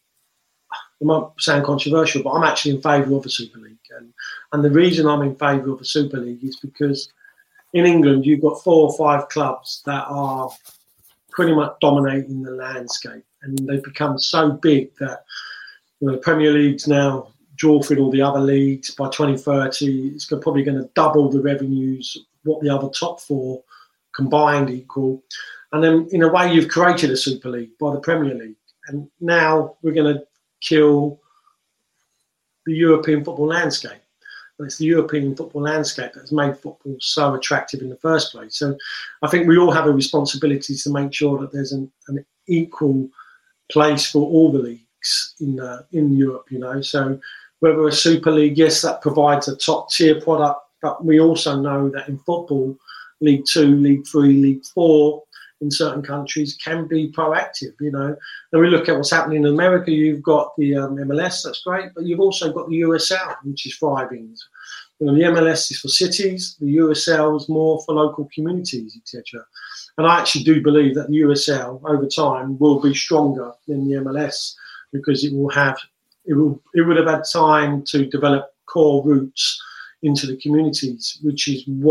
it might sound controversial, but I'm actually in favour of a Super League. And, and the reason I'm in favour of a Super League is because in England, you've got four or five clubs that are pretty much dominating the landscape. And they've become so big that you know, the Premier League's now dwarfing all the other leagues. By twenty thirty, it's probably going to double the revenues, what the other top four combined equal. And then, in a way, you've created a Super League by the Premier League. And now we're going to kill the European football landscape. And it's the European football landscape that's made football so attractive in the first place. So I think we all have a responsibility to make sure that there's an, an equal place for all the leagues in uh, in Europe, you know. So whether a Super League, yes, that provides a top tier product, but we also know that in football, League Two, League Three, League Four in certain countries can be proactive, you know. And we look at what's happening in America, you've got the um, M L S, that's great, but you've also got the U S L, which is thriving. You know, the M L S is for cities, the U S L is more for local communities, et cetera. And I actually do believe that the U S L over time will be stronger than the M L S because it will have, it will, it would have had time to develop core roots into the communities, which is what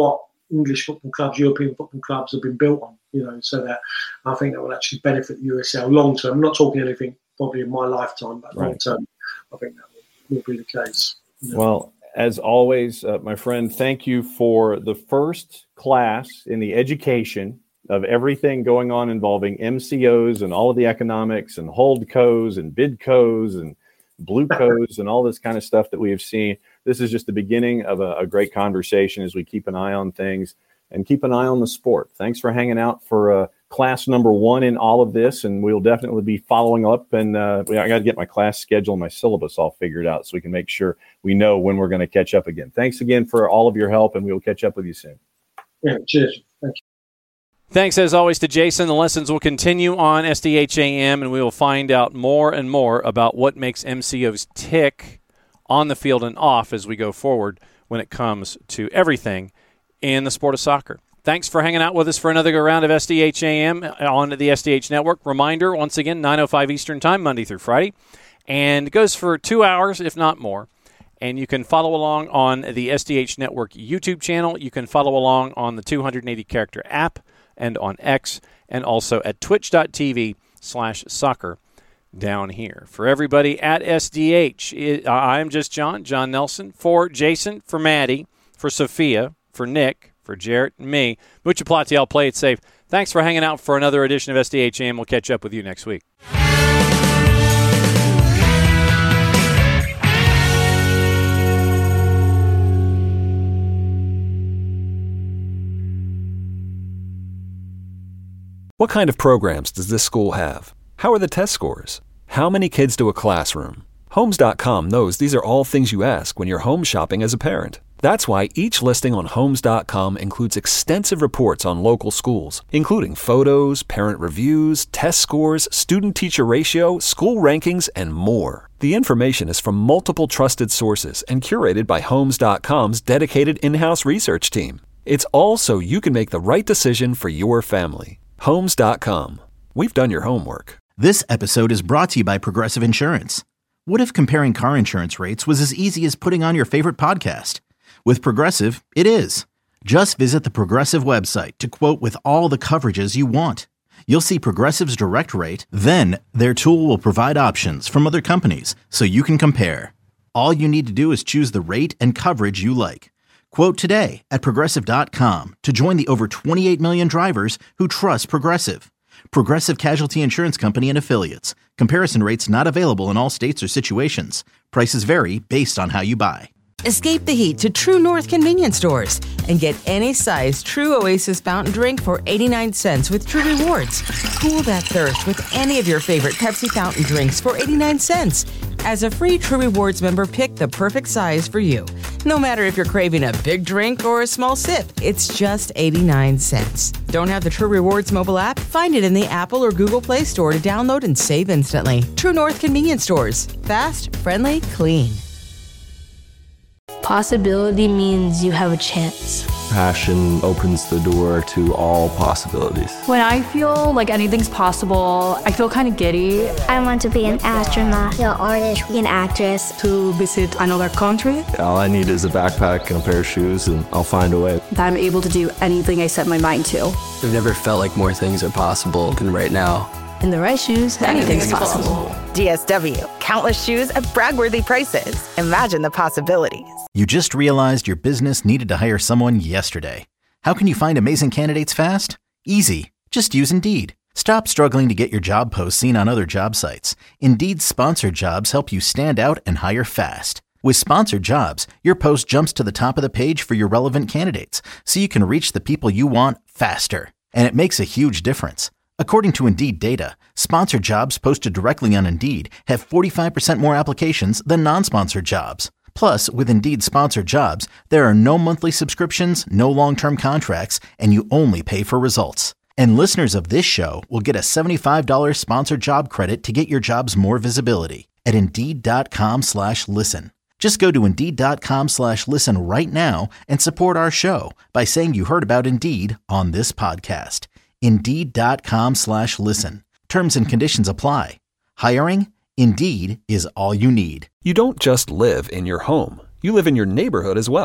English football clubs, European football clubs have been built on, you know, so that I think that will actually benefit U S L long term. I'm not talking anything probably in my lifetime, but long term, I think that will, will be the case. You know? Well, as always, uh, my friend, thank you for the first class in the education of everything going on involving M C Os and all of the economics and holdcos and bidcos and bluecos and all this kind of stuff that we have seen. This is just the beginning of a, a great conversation as we keep an eye on things and keep an eye on the sport. Thanks for hanging out for uh, class number one in all of this, and we'll definitely be following up. And uh, I got to get my class schedule and my syllabus all figured out so we can make sure we know when we're going to catch up again. Thanks again for all of your help, and we will catch up with you soon. Yeah, cheers. Thank you. Thanks, as always, to Jason. The lessons will continue on S D H A M, and we will find out more and more about what makes M C Os tick on the field and off as we go forward when it comes to everything in the sport of soccer. Thanks for hanging out with us for another go round of S D H A M on the S D H Network. Reminder, once again, nine oh five Eastern Time, Monday through Friday. And it goes for two hours, if not more. And you can follow along on the S D H Network YouTube channel. You can follow along on the two hundred eighty character app and on X, and also at twitch.tv slash soccer down here. For everybody at S D H, it, I'm just John, John Nelson. For Jason, for Maddie, for Sophia, for Nick, for Jarrett, and me, Mucha Platiel, play it safe. Thanks for hanging out for another edition of S D H A M. We'll catch up with you next week. What kind of programs does this school have? How are the test scores? How many kids do a classroom? Homes dot com knows these are all things you ask when you're home shopping as a parent. That's why each listing on Homes dot com includes extensive reports on local schools, including photos, parent reviews, test scores, student-teacher ratio, school rankings, and more. The information is from multiple trusted sources and curated by Homes dot com's dedicated in-house research team. It's all so you can make the right decision for your family. Homes dot com. We've done your homework. This episode is brought to you by Progressive Insurance. What if comparing car insurance rates was as easy as putting on your favorite podcast? With Progressive, it is. Just visit the Progressive website to quote with all the coverages you want. You'll see Progressive's direct rate, then their tool will provide options from other companies so you can compare. All you need to do is choose the rate and coverage you like. Quote today at Progressive dot com to join the over twenty-eight million drivers who trust Progressive. Progressive Casualty Insurance Company and Affiliates. Comparison rates not available in all states or situations. Prices vary based on how you buy. Escape the heat to True North convenience stores and get any size True Oasis fountain drink for eighty-nine cents with True Rewards. Cool that thirst with any of your favorite Pepsi fountain drinks for eighty-nine cents. As a free True Rewards member, pick the perfect size for you. No matter if you're craving a big drink or a small sip, it's just eighty-nine cents. Don't have the True Rewards mobile app? Find it in the Apple or Google Play Store to download and save instantly. True North convenience stores. Fast, friendly, clean. Possibility means you have a chance. Passion opens the door to all possibilities. When I feel like anything's possible, I feel kind of giddy. I want to be an astronaut, an artist, an actress. To visit another country. All I need is a backpack and a pair of shoes, and I'll find a way. That I'm able to do anything I set my mind to. I've never felt like more things are possible than right now. In the right shoes, anything's possible. D S W. Countless shoes at brag-worthy prices. Imagine the possibilities. You just realized your business needed to hire someone yesterday. How can you find amazing candidates fast? Easy. Just use Indeed. Stop struggling to get your job posts seen on other job sites. Indeed's sponsored jobs help you stand out and hire fast. With sponsored jobs, your post jumps to the top of the page for your relevant candidates, so you can reach the people you want faster. And it makes a huge difference. According to Indeed data, sponsored jobs posted directly on Indeed have forty-five percent more applications than non-sponsored jobs. Plus, with Indeed sponsored jobs, there are no monthly subscriptions, no long-term contracts, and you only pay for results. And listeners of this show will get a seventy-five dollars sponsored job credit to get your jobs more visibility at Indeed.com slash listen. Just go to Indeed.com slash listen right now and support our show by saying you heard about Indeed on this podcast. Indeed.com slash listen. Terms and conditions apply. Hiring? Indeed is all you need. You don't just live in your home. You live in your neighborhood as well.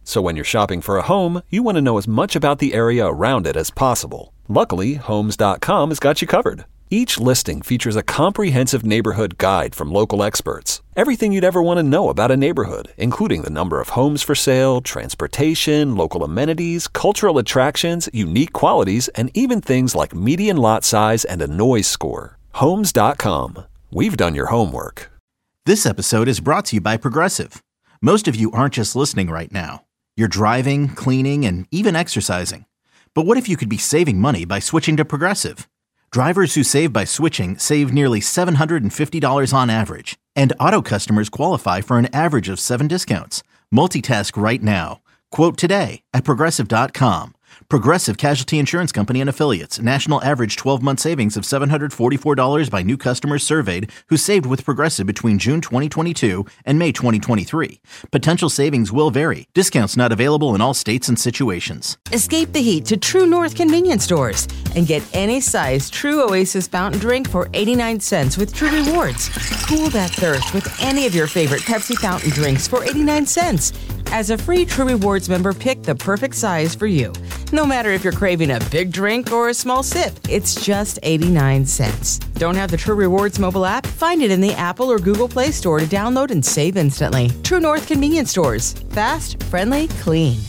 So when you're shopping for a home, you want to know as much about the area around it as possible. Luckily, Homes dot com has got you covered. Each listing features a comprehensive neighborhood guide from local experts. Everything you'd ever want to know about a neighborhood, including the number of homes for sale, transportation, local amenities, cultural attractions, unique qualities, and even things like median lot size and a noise score. Homes dot com. We've done your homework. This episode is brought to you by Progressive. Most of you aren't just listening right now. You're driving, cleaning, and even exercising. But what if you could be saving money by switching to Progressive? Drivers who save by switching save nearly seven hundred fifty dollars on average, and auto customers qualify for an average of seven discounts. Multitask right now. Quote today at Progressive dot com. Progressive Casualty Insurance Company and Affiliates. National average twelve-month savings of seven hundred forty-four dollars by new customers surveyed who saved with Progressive between June twenty twenty-two and May twenty twenty-three. Potential savings will vary. Discounts not available in all states and situations. Escape the heat to True North convenience stores and get any size True Oasis fountain drink for eighty-nine cents with True Rewards. Cool that thirst with any of your favorite Pepsi fountain drinks for eighty-nine cents. As a free True Rewards member, pick the perfect size for you. No matter if you're craving a big drink or a small sip, it's just eighty-nine cents. Don't have the True Rewards mobile app? Find it in the Apple or Google Play Store to download and save instantly. True North convenience stores. Fast, friendly, clean.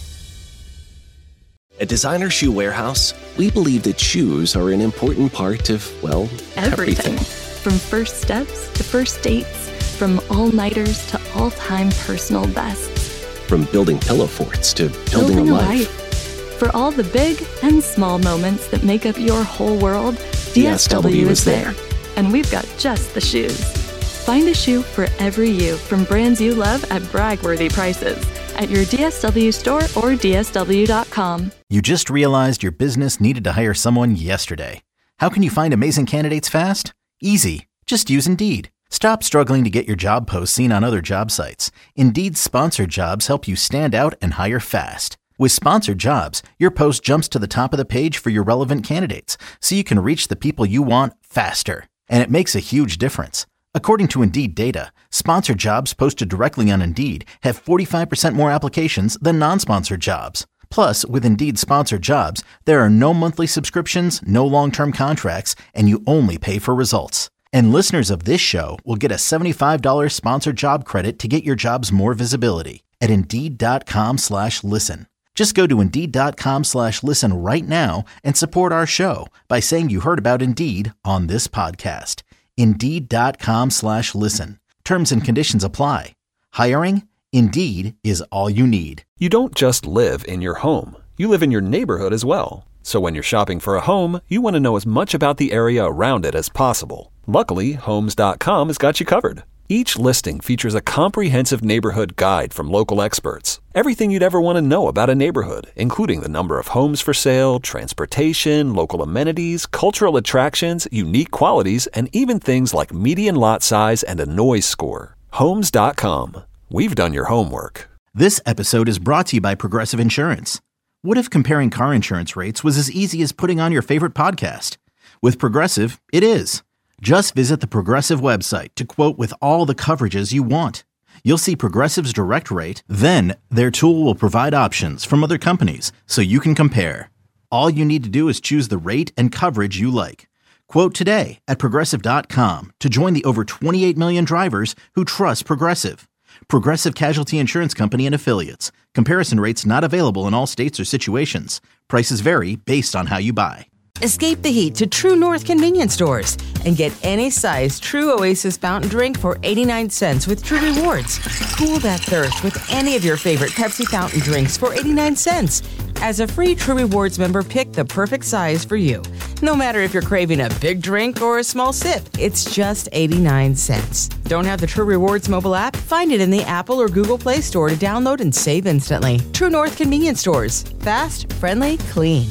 At Designer Shoe Warehouse, we believe that shoes are an important part of, well, Everything. everything. From first steps to first dates, from all-nighters to all-time personal bests. From building pillow forts to building, a life. For all the big and small moments that make up your whole world, D S W is there. And we've got just the shoes. Find a shoe for every you from brands you love at brag-worthy prices at your D S W store or D S W dot com. You just realized your business needed to hire someone yesterday. How can you find amazing candidates fast? Easy. Just use Indeed. Stop struggling to get your job posts seen on other job sites. Indeed's sponsored jobs help you stand out and hire fast. With sponsored jobs, your post jumps to the top of the page for your relevant candidates, so you can reach the people you want faster. And it makes a huge difference. According to Indeed data, sponsored jobs posted directly on Indeed have forty-five percent more applications than non-sponsored jobs. Plus, with Indeed sponsored jobs, there are no monthly subscriptions, no long-term contracts, and you only pay for results. And listeners of this show will get a seventy-five dollars sponsored job credit to get your jobs more visibility at Indeed.com slash listen. Just go to Indeed.com slash listen right now and support our show by saying you heard about Indeed on this podcast. Indeed.com slash listen. Terms and conditions apply. Hiring? Indeed is all you need. You don't just live in your home. You live in your neighborhood as well. So when you're shopping for a home, you want to know as much about the area around it as possible. Luckily, Homes dot com has got you covered. Each listing features a comprehensive neighborhood guide from local experts. Everything you'd ever want to know about a neighborhood, including the number of homes for sale, transportation, local amenities, cultural attractions, unique qualities, and even things like median lot size and a noise score. Homes dot com. We've done your homework. This episode is brought to you by Progressive Insurance. What if comparing car insurance rates was as easy as putting on your favorite podcast? With Progressive, it is. Just visit the Progressive website to quote with all the coverages you want. You'll see Progressive's direct rate, then their tool will provide options from other companies so you can compare. All you need to do is choose the rate and coverage you like. Quote today at Progressive dot com to join the over twenty-eight million drivers who trust Progressive. Progressive Casualty Insurance Company and Affiliates. Comparison rates not available in all states or situations. Prices vary based on how you buy. Escape the heat to True North convenience stores and get any size True Oasis fountain drink for eighty-nine cents with True Rewards. Cool that thirst with any of your favorite Pepsi fountain drinks for eighty-nine cents. As a free True Rewards member, pick the perfect size for you. No matter if you're craving a big drink or a small sip, it's just eighty-nine cents. Don't have the True Rewards mobile app? Find it in the Apple or Google Play Store to download and save instantly. True North convenience stores. Fast, friendly, clean.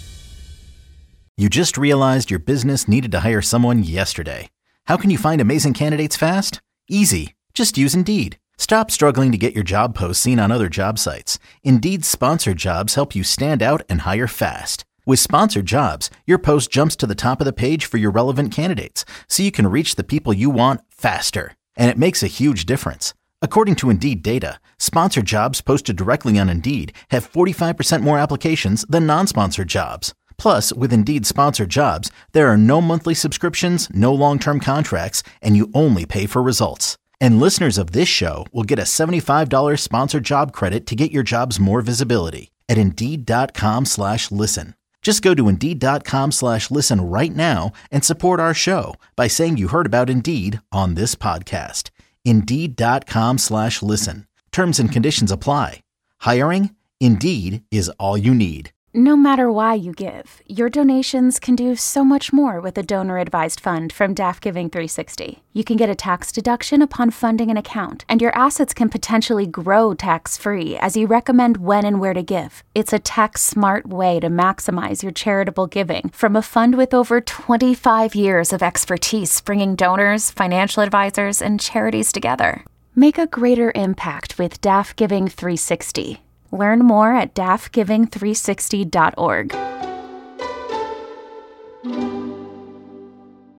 You just realized your business needed to hire someone yesterday. How can you find amazing candidates fast? Easy. Just use Indeed. Stop struggling to get your job posts seen on other job sites. Indeed's sponsored jobs help you stand out and hire fast. With sponsored jobs, your post jumps to the top of the page for your relevant candidates, so you can reach the people you want faster. And it makes a huge difference. According to Indeed data, sponsored jobs posted directly on Indeed have forty-five percent more applications than non-sponsored jobs. Plus, with Indeed sponsored jobs, there are no monthly subscriptions, no long-term contracts, and you only pay for results. And listeners of this show will get a seventy-five dollars sponsored job credit to get your jobs more visibility at Indeed.com slash listen. Just go to Indeed.com slash listen right now and support our show by saying you heard about Indeed on this podcast. Indeed.com slash listen. Terms and conditions apply. Hiring? Indeed is all you need. No matter why you give, your donations can do so much more with a donor-advised fund from Daft Giving three sixty. You can get a tax deduction upon funding an account, and your assets can potentially grow tax-free as you recommend when and where to give. It's a tax-smart way to maximize your charitable giving from a fund with over twenty-five years of expertise bringing donors, financial advisors, and charities together. Make a greater impact with Daft Giving three sixty. Learn more at daft giving three sixty dot org.